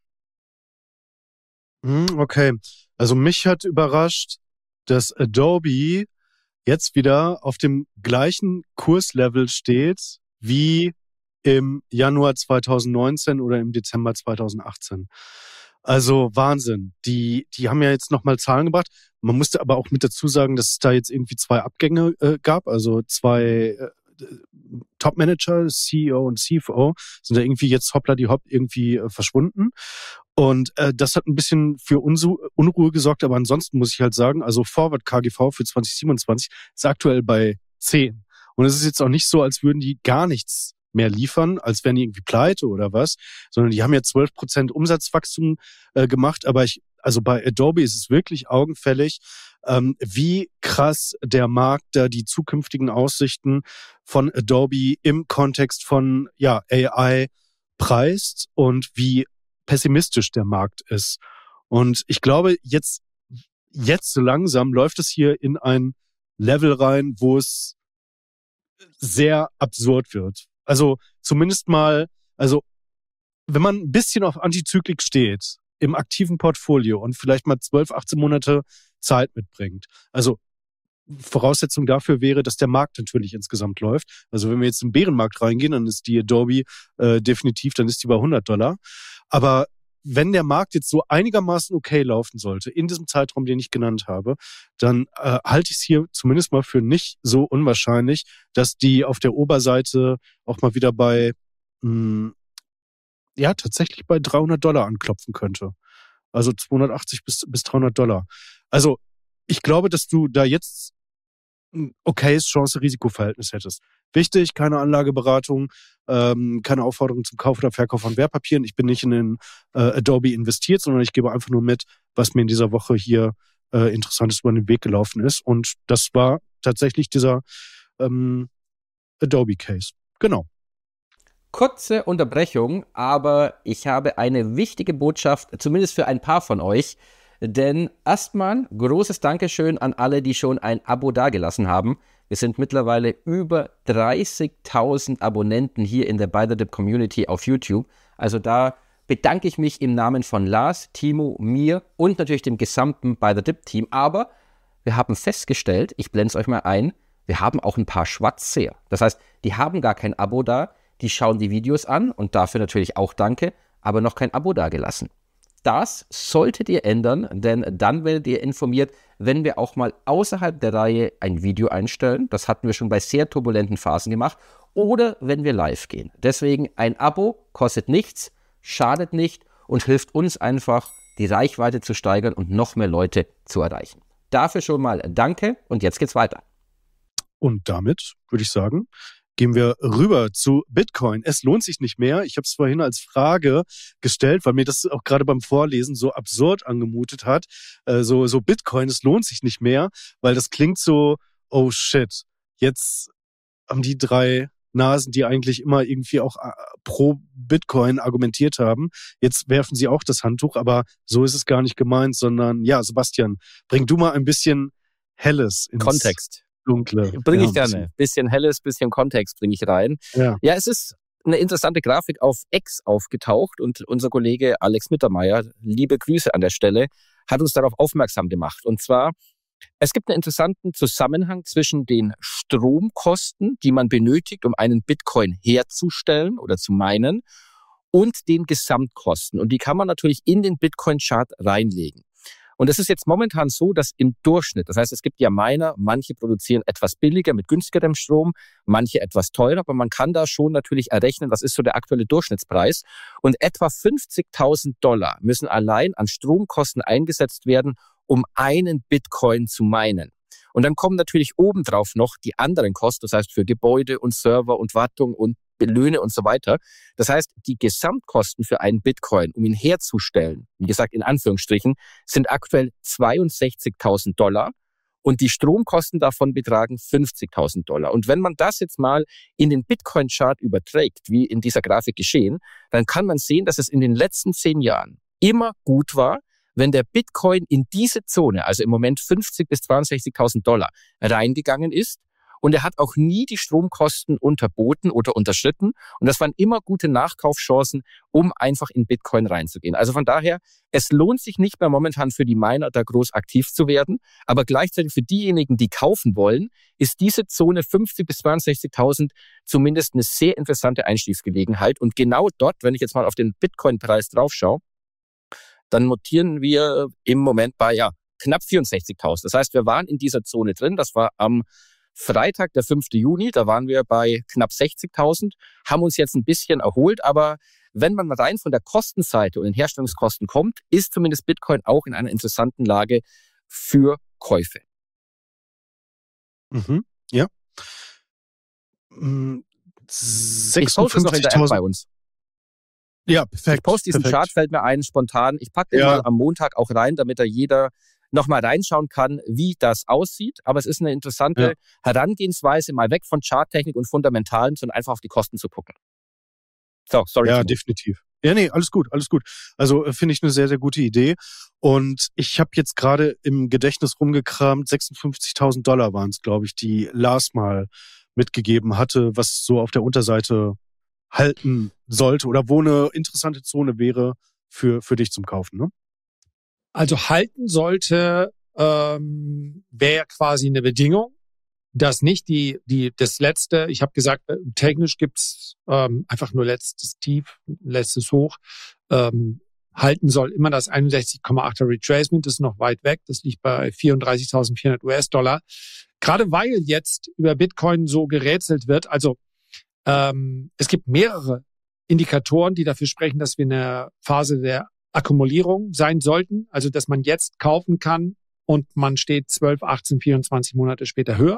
Okay, also mich hat überrascht, dass Adobe jetzt wieder auf dem gleichen Kurslevel steht wie im Januar zweitausendneunzehn oder im Dezember zweitausendachtzehn. Also Wahnsinn. Die, die haben ja jetzt nochmal Zahlen gebracht. Man musste aber auch mit dazu sagen, dass es da jetzt irgendwie zwei Abgänge äh, gab. Also zwei äh, Top-Manager, C E O und C F O, sind da irgendwie jetzt hoppla die hopp irgendwie äh, verschwunden. Und äh, das hat ein bisschen für Unsu- Unruhe gesorgt. Aber ansonsten muss ich halt sagen, also Forward K G V für zwanzig siebenundzwanzig ist aktuell bei zehn. Und es ist jetzt auch nicht so, als würden die gar nichts mehr liefern, als wären die irgendwie pleite oder was, sondern die haben ja zwölf Prozent Umsatzwachstum äh, gemacht, aber ich, also bei Adobe ist es wirklich augenfällig, ähm, wie krass der Markt da die zukünftigen Aussichten von Adobe im Kontext von ja A I preist und wie pessimistisch der Markt ist. Und ich glaube, jetzt, jetzt so langsam läuft es hier in ein Level rein, wo es sehr absurd wird. Also zumindest mal, also wenn man ein bisschen auf Antizyklik steht, im aktiven Portfolio und vielleicht mal zwölf, achtzehn Monate Zeit mitbringt. Also Voraussetzung dafür wäre, dass der Markt natürlich insgesamt läuft. Also wenn wir jetzt im Bärenmarkt reingehen, dann ist die Adobe äh, definitiv, dann ist die bei hundert Dollar. Aber wenn der Markt jetzt so einigermaßen okay laufen sollte, in diesem Zeitraum, den ich genannt habe, dann äh, halte ich es hier zumindest mal für nicht so unwahrscheinlich, dass die auf der Oberseite auch mal wieder bei, mh, ja, tatsächlich bei dreihundert Dollar anklopfen könnte. Also zweihundertachtzig bis, bis dreihundert Dollar. Also ich glaube, dass du da jetzt ein okayes Chance-Risiko-Verhältnis hättest. Wichtig, keine Anlageberatung, ähm, keine Aufforderung zum Kauf oder Verkauf von Wertpapieren. Ich bin nicht in den äh, Adobe investiert, sondern ich gebe einfach nur mit, was mir in dieser Woche hier äh, Interessantes über den Weg gelaufen ist. Und das war tatsächlich dieser ähm, Adobe-Case. Genau. Kurze Unterbrechung, aber ich habe eine wichtige Botschaft, zumindest für ein paar von euch. Denn erstmal großes Dankeschön an alle, die schon ein Abo dagelassen haben. Wir sind mittlerweile über dreißigtausend Abonnenten hier in der Buy the Dip Community auf YouTube. Also da bedanke ich mich im Namen von Lars, Timo, mir und natürlich dem gesamten Buy the Dip Team. Aber wir haben festgestellt, ich blende es euch mal ein, wir haben auch ein paar Schwarzseher. Das heißt, die haben gar kein Abo da, die schauen die Videos an und dafür natürlich auch danke, aber noch kein Abo dagelassen. Das solltet ihr ändern, denn dann werdet ihr informiert, wenn wir auch mal außerhalb der Reihe ein Video einstellen. Das hatten wir schon bei sehr turbulenten Phasen gemacht. Oder wenn wir live gehen. Deswegen ein Abo kostet nichts, schadet nicht und hilft uns einfach, die Reichweite zu steigern und noch mehr Leute zu erreichen. Dafür schon mal danke und jetzt geht's weiter. Und damit würde ich sagen, gehen wir rüber zu Bitcoin. Es lohnt sich nicht mehr. Ich habe es vorhin als Frage gestellt, weil mir das auch gerade beim Vorlesen so absurd angemutet hat. Äh, so, so Bitcoin, es lohnt sich nicht mehr, weil das klingt so, oh shit, jetzt haben die drei Nasen, die eigentlich immer irgendwie auch pro Bitcoin argumentiert haben. Jetzt werfen sie auch das Handtuch, aber so ist es gar nicht gemeint, sondern ja, Sebastian, bring du mal ein bisschen Helles ins Kontext. Dunkle. Bringe ja, ich gerne. Bisschen Helles, bisschen Kontext bringe ich rein. Ja. ja, es ist eine interessante Grafik auf X aufgetaucht und unser Kollege Alex Mittermeier, liebe Grüße an der Stelle, hat uns darauf aufmerksam gemacht. Und zwar Es gibt einen interessanten Zusammenhang zwischen den Stromkosten, die man benötigt, um einen Bitcoin herzustellen oder zu minen, und den Gesamtkosten. Und die kann man natürlich in den Bitcoin-Chart reinlegen. Und es ist jetzt momentan so, dass im Durchschnitt, das heißt, es gibt ja Miner, manche produzieren etwas billiger mit günstigerem Strom, manche etwas teurer, aber man kann da schon natürlich errechnen, was ist so der aktuelle Durchschnittspreis. Und etwa fünfzigtausend Dollar müssen allein an Stromkosten eingesetzt werden, um einen Bitcoin zu minen. Und dann kommen natürlich obendrauf noch die anderen Kosten, das heißt für Gebäude und Server und Wartung und Löhne und so weiter. Das heißt, die Gesamtkosten für einen Bitcoin, um ihn herzustellen, wie gesagt in Anführungsstrichen, sind aktuell zweiundsechzigtausend Dollar und die Stromkosten davon betragen fünfzigtausend Dollar. Und wenn man das jetzt mal in den Bitcoin-Chart überträgt, wie in dieser Grafik geschehen, dann kann man sehen, dass es in den letzten zehn Jahren immer gut war, wenn der Bitcoin in diese Zone, also im Moment fünfzig bis zweiundsechzigtausend Dollar, reingegangen ist. Und er hat auch nie die Stromkosten unterboten oder unterschritten. Und das waren immer gute Nachkaufchancen, um einfach in Bitcoin reinzugehen. Also von daher, es lohnt sich nicht mehr momentan für die Miner, da groß aktiv zu werden. Aber gleichzeitig für diejenigen, die kaufen wollen, ist diese Zone fünfzig bis zweiundsechzigtausend zumindest eine sehr interessante Einstiegsgelegenheit. Und genau dort, wenn ich jetzt mal auf den Bitcoin-Preis drauf schaue, dann notieren wir im Moment bei ja knapp vierundsechzigtausend. Das heißt, wir waren in dieser Zone drin. Das war am Freitag, der fünften Juni, da waren wir bei knapp sechzigtausend, haben uns jetzt ein bisschen erholt, aber wenn man rein von der Kostenseite und den Herstellungskosten kommt, ist zumindest Bitcoin auch in einer interessanten Lage für Käufe. Mhm, ja. Ich poste es noch in der App bei uns. Ja, perfekt. Ich poste diesen perfekt. Chart, fällt mir ein, spontan. Ich packe den Ja. mal am Montag auch rein, damit da jeder nochmal reinschauen kann, wie das aussieht. Aber es ist eine interessante Ja. Herangehensweise, mal weg von Charttechnik und Fundamentalen, sondern einfach auf die Kosten zu gucken. So, sorry. Ja, Timo. definitiv. Ja, nee, alles gut, alles gut. Also äh, finde ich eine sehr, sehr gute Idee. Und ich habe jetzt gerade im Gedächtnis rumgekramt, sechsundfünfzigtausend Dollar waren es, glaube ich, die Lars mal mitgegeben hatte, was so auf der Unterseite halten sollte oder wo eine interessante Zone wäre für, für dich zum Kaufen, ne? Also halten sollte, ähm, wäre quasi eine Bedingung, dass nicht die, die, das letzte, ich habe gesagt, technisch gibt's ähm, einfach nur letztes Tief, letztes Hoch. Ähm, halten soll immer das einundsechzig Komma achter Retracement, das ist noch weit weg, das liegt bei vierunddreißigtausendvierhundert US-Dollar. Gerade weil jetzt über Bitcoin so gerätselt wird, also ähm, es gibt mehrere Indikatoren, die dafür sprechen, dass wir in der Phase der Akkumulierung sein sollten, also dass man jetzt kaufen kann und man steht zwölf, achtzehn, vierundzwanzig Monate später höher.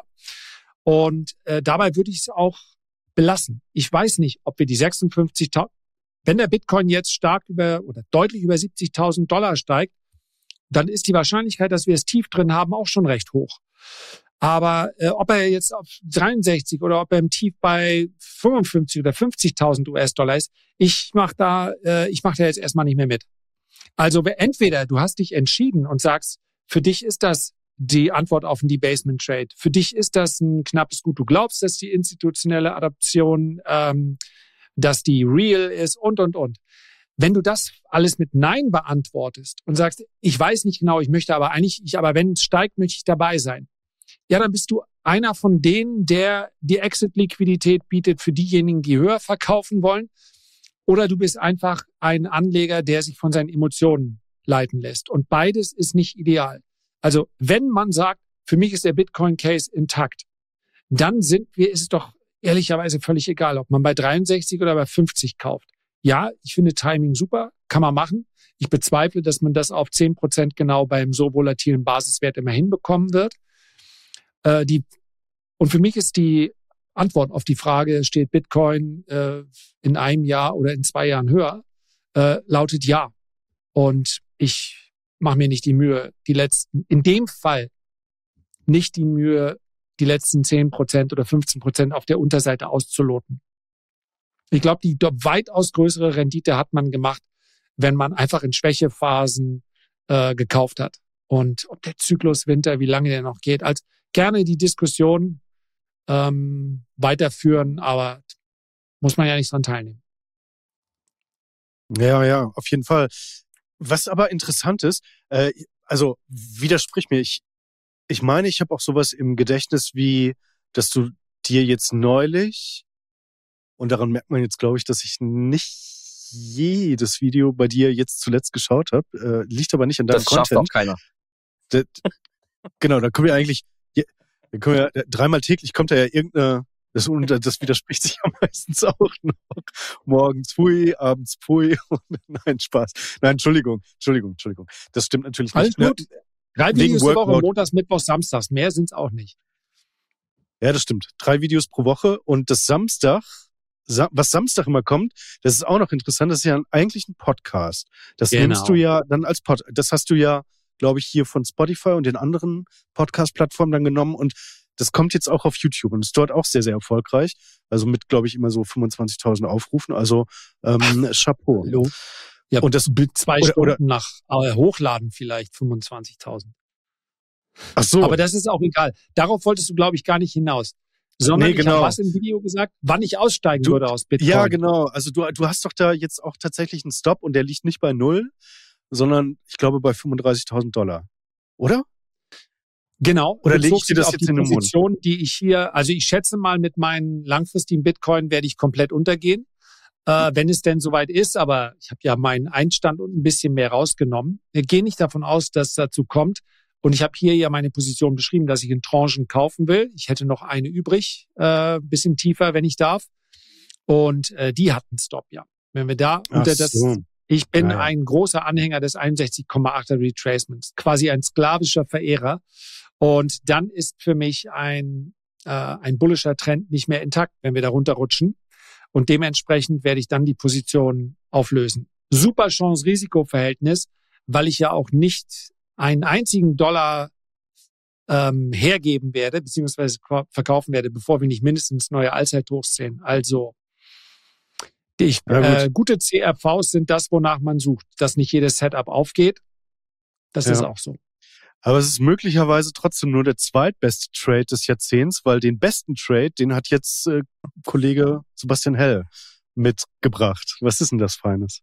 Und äh, dabei würde ich es auch belassen. Ich weiß nicht, ob wir die sechsundfünfzigtausend, wenn der Bitcoin jetzt stark über oder deutlich über siebzigtausend Dollar steigt, dann ist die Wahrscheinlichkeit, dass wir es tief drin haben, auch schon recht hoch. Aber äh, ob er jetzt auf dreiundsechzig oder ob er im Tief bei fünfundfünfzig oder fünfzigtausend US-Dollar ist, ich mache da, äh, ich mache da jetzt erstmal nicht mehr mit. Also entweder du hast dich entschieden und sagst, für dich ist das die Antwort auf einen Debasement Trade. Für dich ist das ein knappes Gut. Du glaubst, dass die institutionelle Adaption, ähm, dass die real ist und, und, und. Wenn du das alles mit Nein beantwortest und sagst, ich weiß nicht genau, ich möchte aber eigentlich, ich, aber wenn es steigt, möchte ich dabei sein. Ja, dann bist du einer von denen, der die Exit-Liquidität bietet für diejenigen, die höher verkaufen wollen. Oder du bist einfach ein Anleger, der sich von seinen Emotionen leiten lässt. Und beides ist nicht ideal. Also wenn man sagt, für mich ist der Bitcoin-Case intakt, dann sind wir, ist es doch ehrlicherweise völlig egal, ob man bei dreiundsechzig oder bei fünfzig kauft. Ja, ich finde Timing super, kann man machen. Ich bezweifle, dass man das auf zehn Prozent genau beim so volatilen Basiswert immer hinbekommen wird. Äh, die, und für mich ist die Antwort auf die Frage, steht Bitcoin äh, in einem Jahr oder in zwei Jahren höher, äh, lautet ja. Und ich mache mir nicht die Mühe, die letzten, in dem Fall nicht die Mühe, die letzten zehn Prozent oder fünfzehn Prozent auf der Unterseite auszuloten. Ich glaube, die weitaus größere Rendite hat man gemacht, wenn man einfach in Schwächephasen äh, gekauft hat. Und ob der Zyklus Winter, wie lange der noch geht, als gerne die Diskussion ähm, weiterführen, aber muss man ja nicht dran teilnehmen. Ja, ja, auf jeden Fall. Was aber interessant ist, äh, also widersprich mir, ich ich meine, ich habe auch sowas im Gedächtnis wie, dass du dir jetzt neulich, und daran merkt man jetzt, glaube ich, dass ich nicht jedes Video bei dir jetzt zuletzt geschaut habe, äh, liegt aber nicht an deinem Das Content. schafft auch keiner. Das, genau, da können wir eigentlich, ja, da können wir ja, dreimal täglich kommt da ja irgendeine, das, das widerspricht sich ja meistens auch noch. Morgens pfui, abends pfui. Nein, Spaß. Nein, Entschuldigung, Entschuldigung, Entschuldigung. Das stimmt natürlich Alles nicht. gut. Drei Wegen Videos die Woche, Workload. montags, mittwochs, samstags. Mehr sind's auch nicht. Ja, das stimmt. Drei Videos pro Woche und das Samstag, Sa- was Samstag immer kommt, das ist auch noch interessant, das ist ja eigentlich ein Podcast. Das Genau. nimmst du ja dann als Pod, das hast du ja, glaube ich, hier von Spotify und den anderen Podcast-Plattformen dann genommen und das kommt jetzt auch auf YouTube und ist dort auch sehr, sehr erfolgreich. Also mit, glaube ich, immer so fünfundzwanzigtausend Aufrufen. Also ähm, Chapeau. Hallo. Ja, Und das zwei oder- Stunden oder- nach äh, Hochladen vielleicht fünfundzwanzigtausend. Ach so. Aber das ist auch egal. Darauf wolltest du, glaube ich, gar nicht hinaus. Sondern Nee, ich genau. habe was im Video gesagt, wann ich aussteigen Du- würde aus Bitcoin. Ja, genau. Also du, du hast doch da jetzt auch tatsächlich einen Stop und der liegt nicht bei null, sondern ich glaube bei fünfunddreißigtausend Dollar. Oder? Genau. Oder bezog leg ich dir sich das auf jetzt die in den Mund? Position, die ich hier, also ich schätze mal, mit meinen langfristigen Bitcoin werde ich komplett untergehen, äh, wenn es denn soweit ist. Aber ich habe ja meinen Einstand und ein bisschen mehr rausgenommen. Wir gehen nicht davon aus, dass es dazu kommt. Und ich habe hier ja meine Position beschrieben, dass ich in Tranchen kaufen will. Ich hätte noch eine übrig, äh, bisschen tiefer, wenn ich darf. Und äh, die hat einen Stop, ja. Wenn wir da Ach unter das, so. ich bin Ja, ja. ein großer Anhänger des einundsechzig Komma achter Retracements, quasi ein sklavischer Verehrer. Und dann ist für mich ein, äh, ein bullischer Trend nicht mehr intakt, wenn wir da runterrutschen. Und dementsprechend werde ich dann die Position auflösen. Super Chance-Risiko-Verhältnis, weil ich ja auch nicht einen einzigen Dollar ähm, hergeben werde, beziehungsweise verkaufen werde, bevor wir nicht mindestens neue Allzeithochs sehen. Also ich, Ja, gut. äh, gute C R Vs sind das, wonach man sucht. Dass nicht jedes Setup aufgeht, das Ja. ist auch so. Aber es ist möglicherweise trotzdem nur der zweitbeste Trade des Jahrzehnts, weil den besten Trade, den hat jetzt äh, Kollege Sebastian Hell mitgebracht. Was ist denn das Feines?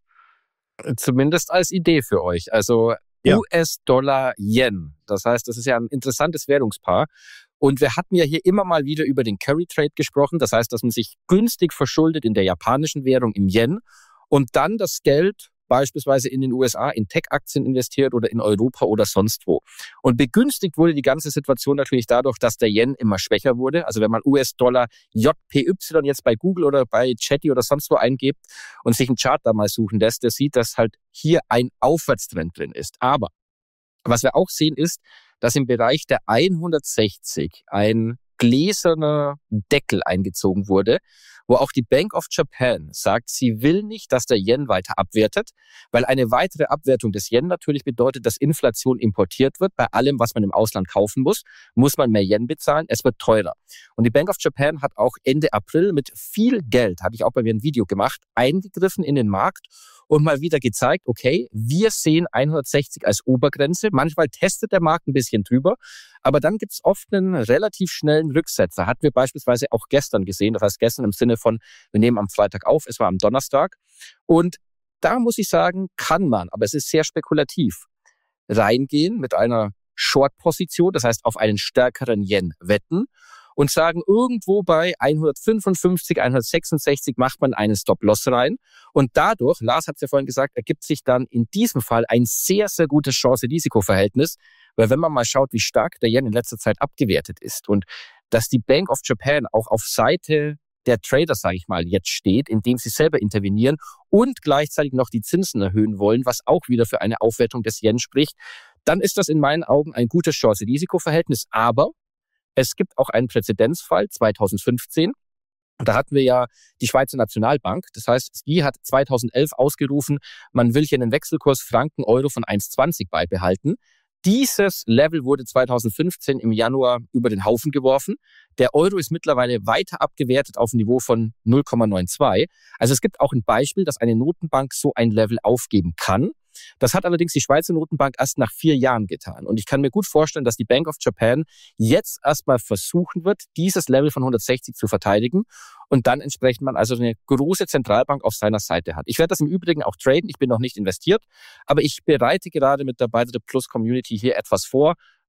Zumindest als Idee für euch. Also Ja. U S-Dollar-Yen. Das heißt, das ist ja ein interessantes Währungspaar. Und wir hatten ja hier immer mal wieder über den Carry-Trade gesprochen. Das heißt, dass man sich günstig verschuldet in der japanischen Währung im Yen und dann das Geld beispielsweise in den U S A in Tech-Aktien investiert oder in Europa oder sonst wo. Und begünstigt wurde die ganze Situation natürlich dadurch, dass der Yen immer schwächer wurde. Also wenn man U S-Dollar J P Y jetzt bei Google oder bei Chatty oder sonst wo eingibt und sich einen Chart da mal suchen lässt, der sieht, dass halt hier ein Aufwärtstrend drin ist. Aber was wir auch sehen ist, dass im Bereich der hundertsechzig ein gläserner Deckel eingezogen wurde, wo auch die Bank of Japan sagt, sie will nicht, dass der Yen weiter abwertet, weil eine weitere Abwertung des Yen natürlich bedeutet, dass Inflation importiert wird. Bei allem, was man im Ausland kaufen muss, muss man mehr Yen bezahlen. Es wird teurer. Und die Bank of Japan hat auch Ende April mit viel Geld, hatte ich auch bei mir ein Video gemacht, eingegriffen in den Markt und mal wieder gezeigt, okay, wir sehen hundertsechzig als Obergrenze. Manchmal testet der Markt ein bisschen drüber, aber dann gibt's oft einen relativ schnellen Rücksetzer. Hatten wir beispielsweise auch gestern gesehen, das heißt gestern im Sinne von, wir nehmen am Freitag auf, es war am Donnerstag. Und da muss ich sagen, kann man, aber es ist sehr spekulativ, reingehen mit einer Short-Position, das heißt auf einen stärkeren Yen wetten und sagen, irgendwo bei hundertfünfundfünfzig, hundertsechsundsechzig macht man einen Stop-Loss rein. Und dadurch, Lars hat es ja vorhin gesagt, ergibt sich dann in diesem Fall ein sehr, sehr gutes Chance-Risiko-Verhältnis. Weil wenn man mal schaut, wie stark der Yen in letzter Zeit abgewertet ist und dass die Bank of Japan auch auf Seite der Trader, sage ich mal, jetzt steht, indem sie selber intervenieren und gleichzeitig noch die Zinsen erhöhen wollen, was auch wieder für eine Aufwertung des Yen spricht, dann ist das in meinen Augen ein gutes Chance-Risiko-Verhältnis. Aber es gibt auch einen Präzedenzfall zweitausendfünfzehn. Da hatten wir ja die Schweizer Nationalbank. Das heißt, die hat zweitausendelf ausgerufen, man will hier einen Wechselkurs Franken-Euro von eins Komma zwanzig beibehalten. Dieses Level wurde zweitausendfünfzehn im Januar über den Haufen geworfen. Der Euro ist mittlerweile weiter abgewertet auf ein Niveau von null Komma zweiundneunzig. Also es gibt auch ein Beispiel, dass eine Notenbank so ein Level aufgeben kann. Das hat allerdings die Schweizer Notenbank erst nach vier Jahren getan. Und ich kann mir gut vorstellen, dass die Bank of Japan jetzt erstmal versuchen wird, dieses Level von hundertsechzig zu verteidigen und dann entsprechend man also eine große Zentralbank auf seiner Seite hat. Ich werde das im Übrigen auch traden. Ich bin noch nicht investiert, aber ich bereite gerade mit der Beide Plus Community hier etwas vor,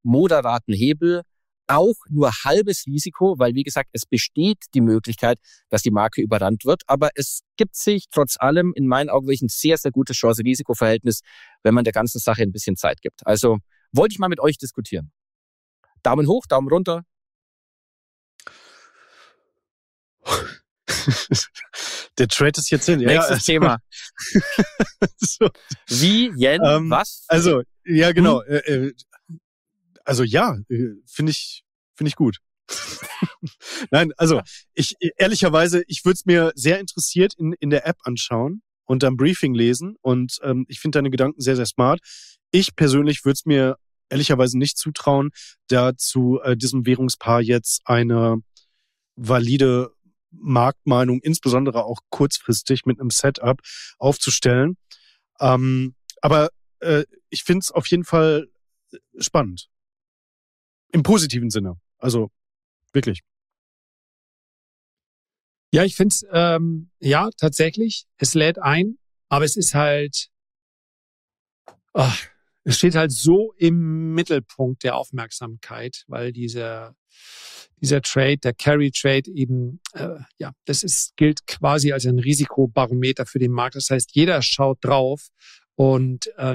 moderaten Hebel, auch nur halbes Risiko, weil wie gesagt, es besteht die Möglichkeit, dass die Marke überrannt wird, aber es gibt sich trotz allem in meinen Augen wirklich ein sehr, sehr gutes Chance-Risiko-Verhältnis, wenn man der ganzen Sache ein bisschen Zeit gibt. Also wollte ich mal mit euch diskutieren. Daumen hoch, Daumen runter. Der Trade ist jetzt hin. Nächstes ja, Thema. so. Wie, Yen, ähm, was? Also, ja, genau. Hm? Äh, äh, also ja, äh, finde ich, finde ich gut. Nein, also ich ehrlicherweise, ich würde es mir sehr interessiert in, in der App anschauen und dann Briefing lesen und ähm, ich finde deine Gedanken sehr, sehr smart. Ich persönlich würde es mir ehrlicherweise nicht zutrauen, da zu äh, diesem Währungspaar jetzt eine valide Marktmeinung, insbesondere auch kurzfristig mit einem Setup aufzustellen. Ähm, aber äh, ich finde es auf jeden Fall spannend. Im positiven Sinne. Also wirklich. Ja, ich finde es, ähm, ja, tatsächlich, es lädt ein, aber es ist halt, oh, es steht halt so im Mittelpunkt der Aufmerksamkeit, weil dieser dieser Trade, der Carry-Trade eben, äh, ja, das ist gilt quasi als ein Risikobarometer für den Markt. Das heißt, jeder schaut drauf und äh,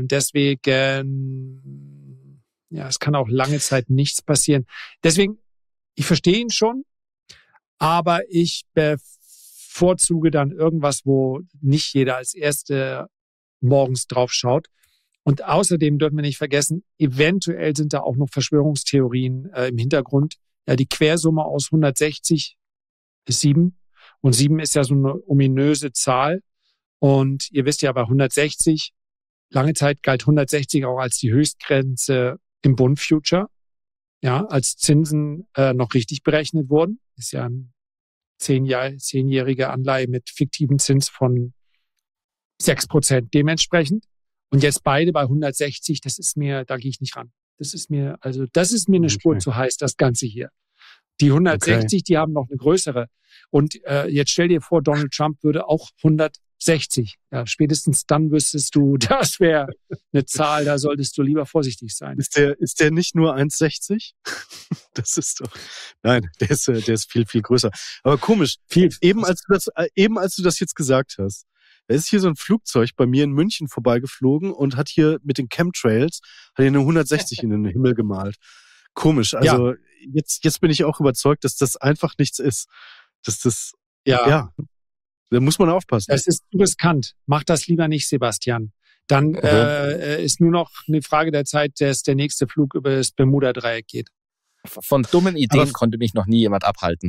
deswegen, ja, es kann auch lange Zeit nichts passieren. Deswegen, ich verstehe ihn schon, aber ich bevorzuge dann irgendwas, wo nicht jeder als Erste morgens drauf schaut. Und außerdem dürfen wir nicht vergessen, eventuell sind da auch noch Verschwörungstheorien äh, im Hintergrund. Ja, die Quersumme aus hundertsechzig ist sieben. Und sieben ist ja so eine ominöse Zahl. Und ihr wisst ja, bei hundertsechzig, lange Zeit galt hundertsechzig auch als die Höchstgrenze im Bund-Future. Ja, als Zinsen äh, noch richtig berechnet wurden. Ist ja ein zehn Jahr, zehnjährige Anleihe mit fiktivem Zins von sechs Prozent dementsprechend. Und jetzt beide bei hundertsechzig, das ist mir, da gehe ich nicht ran. Das ist mir, also das ist mir eine Spur okay. zu heiß, das Ganze hier. Die hundertsechzig, okay. die haben noch eine größere. Und äh, jetzt stell dir vor, Donald Trump würde auch hundertsechzig. Ja, spätestens dann wüsstest du, das wäre eine Zahl, da solltest du lieber vorsichtig sein. Ist der, ist der nicht nur eins sechzig? Das ist doch, nein, der ist, der ist viel, viel größer. Aber komisch, viel, eben als du das, eben als du das jetzt gesagt hast, da ist hier so ein Flugzeug bei mir in München vorbeigeflogen und hat hier mit den Chemtrails hat hier eine hundertsechzig in den Himmel gemalt. Komisch. Also ja. jetzt, jetzt bin ich auch überzeugt, dass das einfach nichts ist. Dass das, ja, ja da muss man aufpassen. Es ist zu riskant. Mach das lieber nicht, Sebastian. Dann okay. äh, ist nur noch eine Frage der Zeit, dass der nächste Flug über das Bermuda-Dreieck geht. Von dummen Ideen Aber konnte mich noch nie jemand abhalten.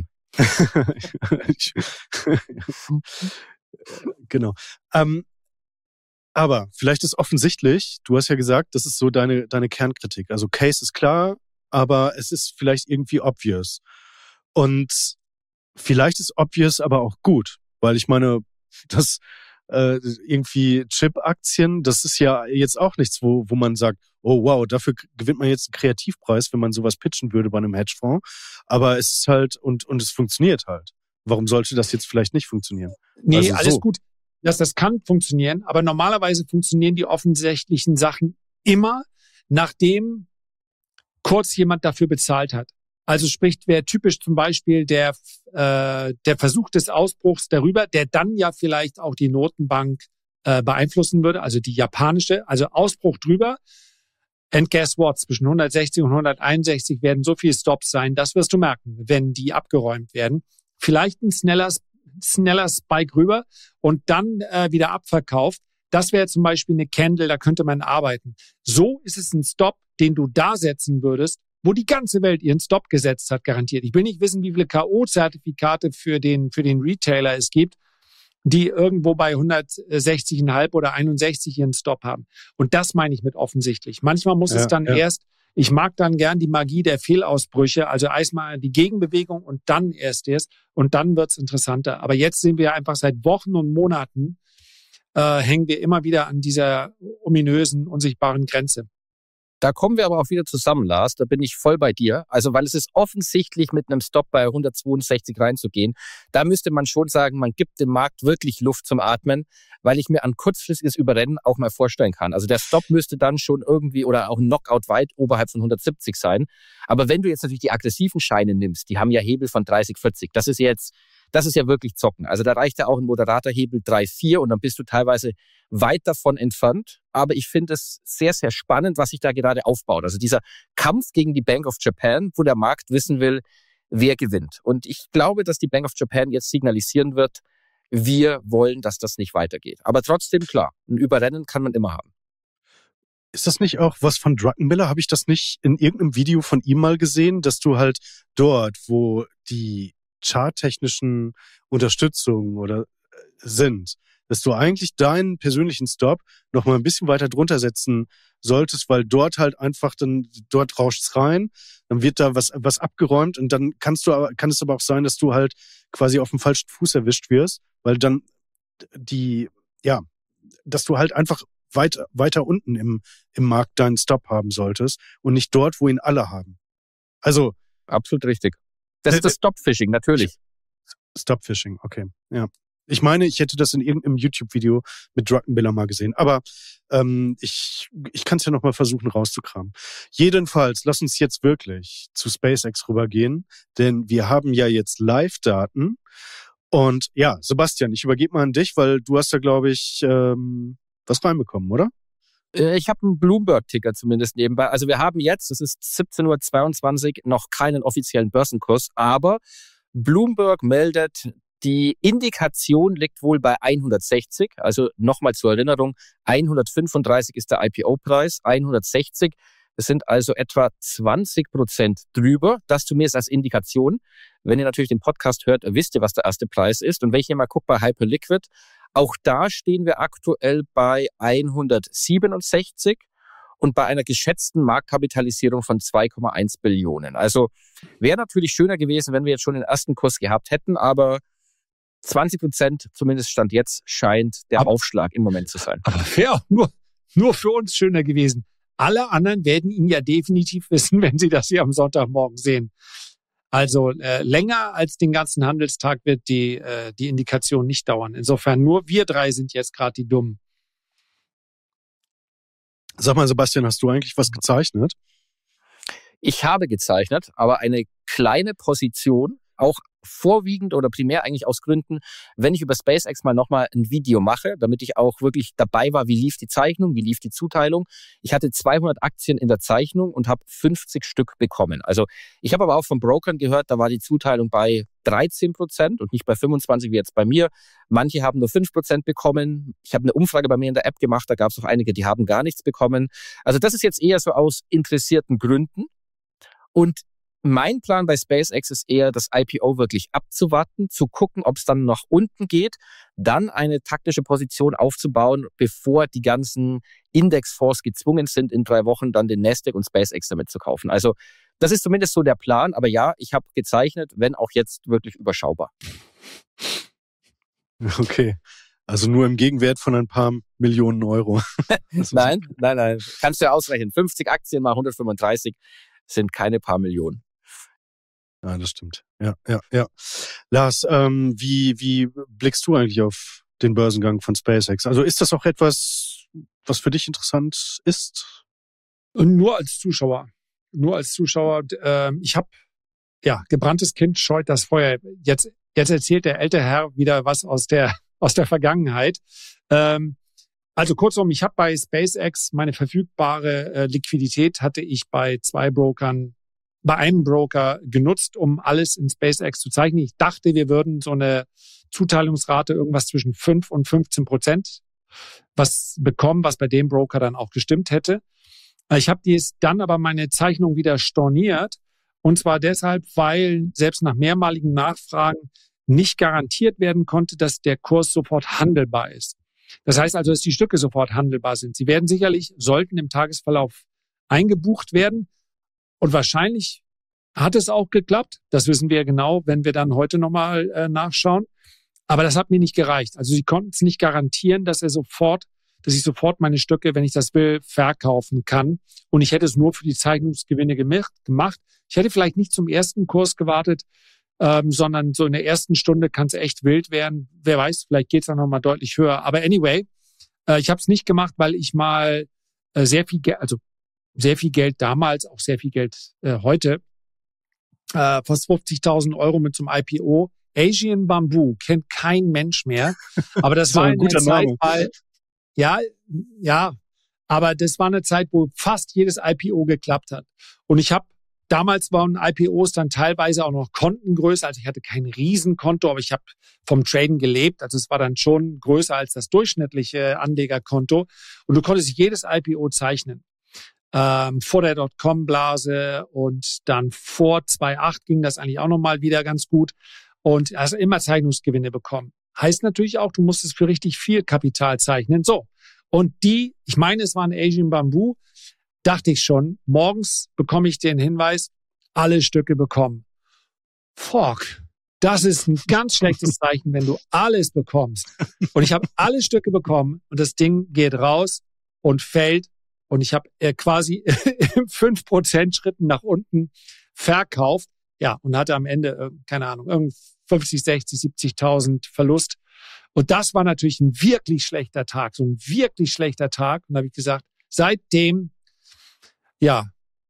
Genau. Ähm, aber vielleicht ist offensichtlich, du hast ja gesagt, das ist so deine, deine Kernkritik. Also Case ist klar, aber es ist vielleicht irgendwie obvious. Und vielleicht ist obvious aber auch gut, weil ich meine, das äh, irgendwie Chip-Aktien, das ist ja jetzt auch nichts, wo, wo man sagt, oh wow, dafür gewinnt man jetzt einen Kreativpreis, wenn man sowas pitchen würde bei einem Hedgefonds. Aber es ist halt, und, und es funktioniert halt. Warum sollte das jetzt vielleicht nicht funktionieren? Nee, also alles so. gut. Das, das kann funktionieren, aber normalerweise funktionieren die offensichtlichen Sachen immer, nachdem kurz jemand dafür bezahlt hat. Also sprich, wäre typisch zum Beispiel der, äh, der Versuch des Ausbruchs darüber, der dann ja vielleicht auch die Notenbank äh, beeinflussen würde, also die japanische, also Ausbruch drüber. And guess what? Zwischen hundertsechzig und hunderteinundsechzig werden so viele Stops sein, das wirst du merken, wenn die abgeräumt werden. Vielleicht ein schneller, schneller Spike rüber und dann äh, wieder abverkauft. Das wäre zum Beispiel eine Candle, da könnte man arbeiten. So ist es ein Stop, den du da setzen würdest, wo die ganze Welt ihren Stop gesetzt hat, garantiert. Ich will nicht wissen, wie viele K O-Zertifikate für den, für den Retailer es gibt, die irgendwo bei hundertsechzig Komma fünf oder einundsechzig ihren Stop haben. Und das meine ich mit offensichtlich. Manchmal muss ja, es dann ja. erst, ich mag dann gern die Magie der Fehlausbrüche, also erstmal die Gegenbewegung und dann erst erst und dann wird's interessanter. Aber jetzt sind wir einfach seit Wochen und Monaten, äh, hängen wir immer wieder an dieser ominösen, unsichtbaren Grenze. Da kommen wir aber auch wieder zusammen, Lars. Da bin ich voll bei dir. Also, weil es ist offensichtlich, mit einem Stop bei hundertzweiundsechzig reinzugehen. Da müsste man schon sagen, man gibt dem Markt wirklich Luft zum Atmen, weil ich mir ein kurzfristiges Überrennen auch mal vorstellen kann. Also, der Stop müsste dann schon irgendwie oder auch ein Knockout weit oberhalb von hundertsiebzig sein. Aber wenn du jetzt natürlich die aggressiven Scheine nimmst, die haben ja Hebel von dreißig, vierzig. Das ist jetzt, das ist ja wirklich zocken. Also, da reicht ja auch ein moderater Hebel drei, vier und dann bist du teilweise weit davon entfernt. Aber ich finde es sehr, sehr spannend, was sich da gerade aufbaut. Also dieser Kampf gegen die Bank of Japan, wo der Markt wissen will, wer gewinnt. Und ich glaube, dass die Bank of Japan jetzt signalisieren wird, wir wollen, dass das nicht weitergeht. Aber trotzdem, klar, ein Überrennen kann man immer haben. Ist das nicht auch was von Druckenmiller? Habe ich das nicht in irgendeinem Video von ihm mal gesehen, dass du halt dort, wo die charttechnischen Unterstützungen oder sind, dass du eigentlich deinen persönlichen Stop noch mal ein bisschen weiter drunter setzen solltest, weil dort halt einfach dann, dort rauscht's rein, dann wird da was, was abgeräumt und dann kannst du aber, kann es aber auch sein, dass du halt quasi auf dem falschen Fuß erwischt wirst, weil dann die, ja, dass du halt einfach weiter, weiter unten im, im Markt deinen Stop haben solltest und nicht dort, wo ihn alle haben. Also. Absolut richtig. Das ist das Stop-Fishing, natürlich. Stop-Fishing, okay, ja. Ich meine, ich hätte das in irgendeinem YouTube-Video mit Druckenmiller mal gesehen. Aber ähm, ich, ich kann es ja noch mal versuchen rauszukramen. Jedenfalls, lass uns jetzt wirklich zu SpaceX rübergehen. Denn wir haben ja jetzt Live-Daten. Und ja, Sebastian, ich übergebe mal an dich, weil du hast da, glaube ich, ähm, was reinbekommen, oder? Ich habe einen Bloomberg-Ticker zumindest nebenbei. Also wir haben jetzt, es ist siebzehn Uhr zweiundzwanzig, noch keinen offiziellen Börsenkurs. Aber Bloomberg meldet, die Indikation liegt wohl bei hundertsechzig, also nochmal zur Erinnerung, hundertfünfunddreißig ist der I P O-Preis, hundertsechzig, das sind also etwa zwanzig Prozent drüber, das zumindest als Indikation. Wenn ihr natürlich den Podcast hört, wisst ihr, was der erste Preis ist. Und wenn ich hier mal gucke bei Hyperliquid, auch da stehen wir aktuell bei hundertsiebenundsechzig und bei einer geschätzten Marktkapitalisierung von zwei Komma eins Billionen. Also wäre natürlich schöner gewesen, wenn wir jetzt schon den ersten Kurs gehabt hätten, aber zwanzig Prozent, zumindest Stand jetzt, scheint der aber, Aufschlag im Moment zu sein. Aber wäre auch nur, nur für uns schöner gewesen. Alle anderen werden ihn ja definitiv wissen, wenn sie das hier am Sonntagmorgen sehen. Also äh, länger als den ganzen Handelstag wird die, äh, die Indikation nicht dauern. Insofern nur wir drei sind jetzt gerade die Dummen. Sag mal, Sebastian, hast du eigentlich was gezeichnet? Ich habe gezeichnet, aber eine kleine Position, auch vorwiegend oder primär eigentlich aus Gründen, wenn ich über SpaceX mal nochmal ein Video mache, damit ich auch wirklich dabei war, wie lief die Zeichnung, wie lief die Zuteilung. Ich hatte zweihundert Aktien in der Zeichnung und habe fünfzig Stück bekommen. Also ich habe aber auch von Brokern gehört, da war die Zuteilung bei dreizehn Prozent und nicht bei fünfundzwanzig wie jetzt bei mir. Manche haben nur fünf Prozent bekommen. Ich habe eine Umfrage bei mir in der App gemacht, da gab es auch einige, die haben gar nichts bekommen. Also das ist jetzt eher so aus interessierten Gründen. Und mein Plan bei SpaceX ist eher, das I P O wirklich abzuwarten, zu gucken, ob es dann nach unten geht, dann eine taktische Position aufzubauen, bevor die ganzen Indexfonds gezwungen sind, in drei Wochen dann den Nasdaq und SpaceX damit zu kaufen. Also das ist zumindest so der Plan. Aber ja, ich habe gezeichnet, wenn auch jetzt wirklich überschaubar. Okay, also nur im Gegenwert von ein paar Millionen Euro. nein, nein, nein. Kannst du ja ausrechnen. fünfzig Aktien mal hundertfünfunddreißig sind keine paar Millionen. Ja, das stimmt. Ja, ja, ja. Lars, ähm, wie, wie blickst du eigentlich auf den Börsengang von SpaceX? Also ist das auch etwas, was für dich interessant ist? Und nur als Zuschauer. Nur als Zuschauer. Äh, ich habe, ja, gebranntes Kind scheut das Feuer. Jetzt, jetzt erzählt der ältere Herr wieder was aus der, aus der Vergangenheit. Ähm, also kurzum, ich habe bei SpaceX meine verfügbare äh, Liquidität hatte ich bei zwei Brokern bei einem Broker genutzt, um alles in SpaceX zu zeichnen. Ich dachte, wir würden so eine Zuteilungsrate irgendwas zwischen fünf und fünfzehn Prozent was bekommen, was bei dem Broker dann auch gestimmt hätte. Ich habe dies dann aber meine Zeichnung wieder storniert. Und zwar deshalb, weil selbst nach mehrmaligen Nachfragen nicht garantiert werden konnte, dass der Kurs sofort handelbar ist. Das heißt also, dass die Stücke sofort handelbar sind. Sie werden sicherlich, sollten im Tagesverlauf eingebucht werden. Und wahrscheinlich hat es auch geklappt. Das wissen wir genau, wenn wir dann heute nochmal äh, nachschauen. Aber das hat mir nicht gereicht. Also sie konnten es nicht garantieren, dass er sofort, dass ich sofort meine Stücke, wenn ich das will, verkaufen kann. Und ich hätte es nur für die Zeichnungsgewinne gemacht. Ich hätte vielleicht nicht zum ersten Kurs gewartet, ähm, sondern so in der ersten Stunde kann es echt wild werden. Wer weiß, vielleicht geht es dann nochmal deutlich höher. Aber anyway, äh, ich habe es nicht gemacht, weil ich mal äh, sehr viel Geld, also sehr viel Geld damals, auch sehr viel Geld äh, heute, äh, fast fünfzigtausend Euro mit zum I P O. Asian Bamboo kennt kein Mensch mehr. Aber das, das war ein guter Zeit, Name. Weil, ja, ja, aber das war eine Zeit, wo fast jedes I P O geklappt hat. Und ich habe, damals waren I P Os dann teilweise auch noch Kontengröße. Also ich hatte kein Riesenkonto, aber ich habe vom Traden gelebt. Also es war dann schon größer als das durchschnittliche Anlegerkonto. Und du konntest jedes I P O zeichnen. Ähm, vor der Dotcom-Blase und dann vor zwei Komma acht ging das eigentlich auch nochmal wieder ganz gut. Und hast immer Zeichnungsgewinne bekommen. Heißt natürlich auch, du musstest für richtig viel Kapital zeichnen. So. Und die, ich meine, es waren Asian Bamboo, dachte ich schon, morgens bekomme ich den Hinweis, alle Stücke bekommen. Fuck, das ist ein ganz schlechtes Zeichen, wenn du alles bekommst. Und ich habe alle Stücke bekommen und das Ding geht raus und fällt. Und ich habe äh, quasi im fünf Prozent Schritten nach unten verkauft. Ja, und hatte am Ende, äh, keine Ahnung, irgendwie fünfzig, sechzig, siebzigtausend Verlust. Und das war natürlich ein wirklich schlechter Tag, so ein wirklich schlechter Tag. Und da habe ich gesagt, seitdem, ja,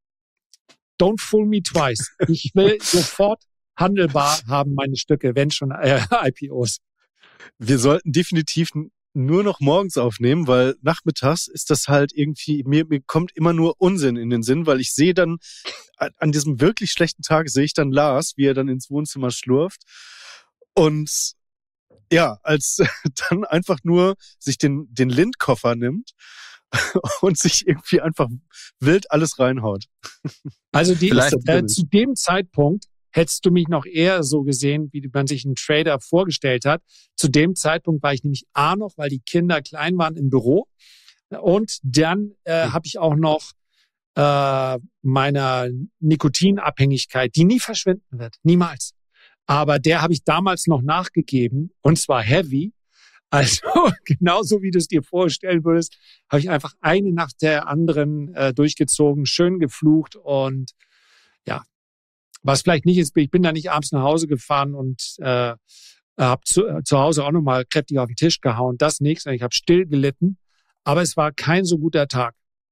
don't fool me twice. Ich will sofort handelbar haben, meine Stücke, wenn schon äh, I P Os. Wir sollten definitiv nur noch morgens aufnehmen, weil nachmittags ist das halt irgendwie, mir, mir kommt immer nur Unsinn in den Sinn, weil ich sehe dann, an diesem wirklich schlechten Tag sehe ich dann Lars, wie er dann ins Wohnzimmer schlurft und ja, als dann einfach nur sich den, den Lindkoffer nimmt und sich irgendwie einfach wild alles reinhaut. Also die, äh, zu dem Zeitpunkt hättest du mich noch eher so gesehen, wie man sich einen Trader vorgestellt hat. Zu dem Zeitpunkt war ich nämlich A noch, weil die Kinder klein waren, im Büro. Und dann äh, mhm. habe ich auch noch äh, meiner Nikotinabhängigkeit, die nie verschwinden wird, niemals. Aber der habe ich damals noch nachgegeben und zwar heavy. Also genauso wie du es dir vorstellen würdest, habe ich einfach eine nach der anderen äh, durchgezogen, schön geflucht und ja, was vielleicht nicht ist, ich bin da nicht abends nach Hause gefahren und äh, habe zu, äh, zu Hause auch nochmal kräftig auf den Tisch gehauen. Das nichts, ich habe still gelitten, aber es war kein so guter Tag.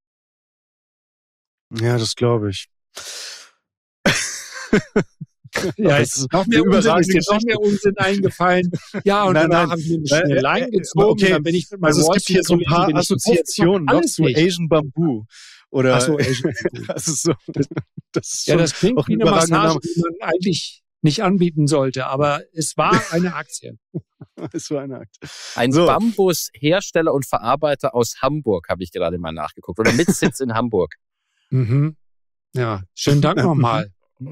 Ja, das glaube ich. Ja, jetzt noch mehr Unsinn, ist dir noch mehr Unsinn eingefallen. Ja, und nein, danach habe ich mir eine schnelle Line gezogen. Okay. Und dann bin ich mit meinem also es gibt hier so ein paar Assoziationen noch zu Asian Bamboo. Oder Ach so, Asian Bamboo. Das ist so, das, das ist ja, das klingt wie eine Massage, die man eigentlich nicht anbieten sollte, aber es war eine Aktie. Es war eine Aktie. Ein so. Bambushersteller und Verarbeiter aus Hamburg, habe ich gerade mal nachgeguckt. Oder mit Sitz in Hamburg. Mhm. Ja, schönen Dank nochmal.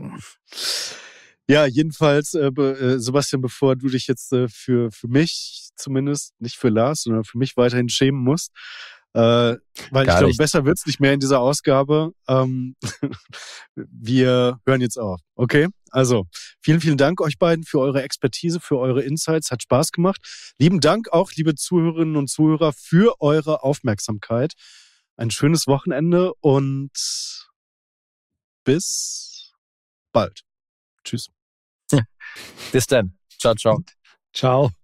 Ja, jedenfalls, äh, äh, Sebastian, bevor du dich jetzt äh, für für mich zumindest, nicht für Lars, sondern für mich weiterhin schämen musst, äh, weil Gar ich glaube, nicht. Besser wird's nicht mehr in dieser Ausgabe. Ähm, wir hören jetzt auf. Okay? Also, vielen, vielen Dank euch beiden für eure Expertise, für eure Insights. Hat Spaß gemacht. Lieben Dank auch, liebe Zuhörerinnen und Zuhörer, für eure Aufmerksamkeit. Ein schönes Wochenende und bis bald. Tschüss. Bis dann. Ciao, ciao. Ciao.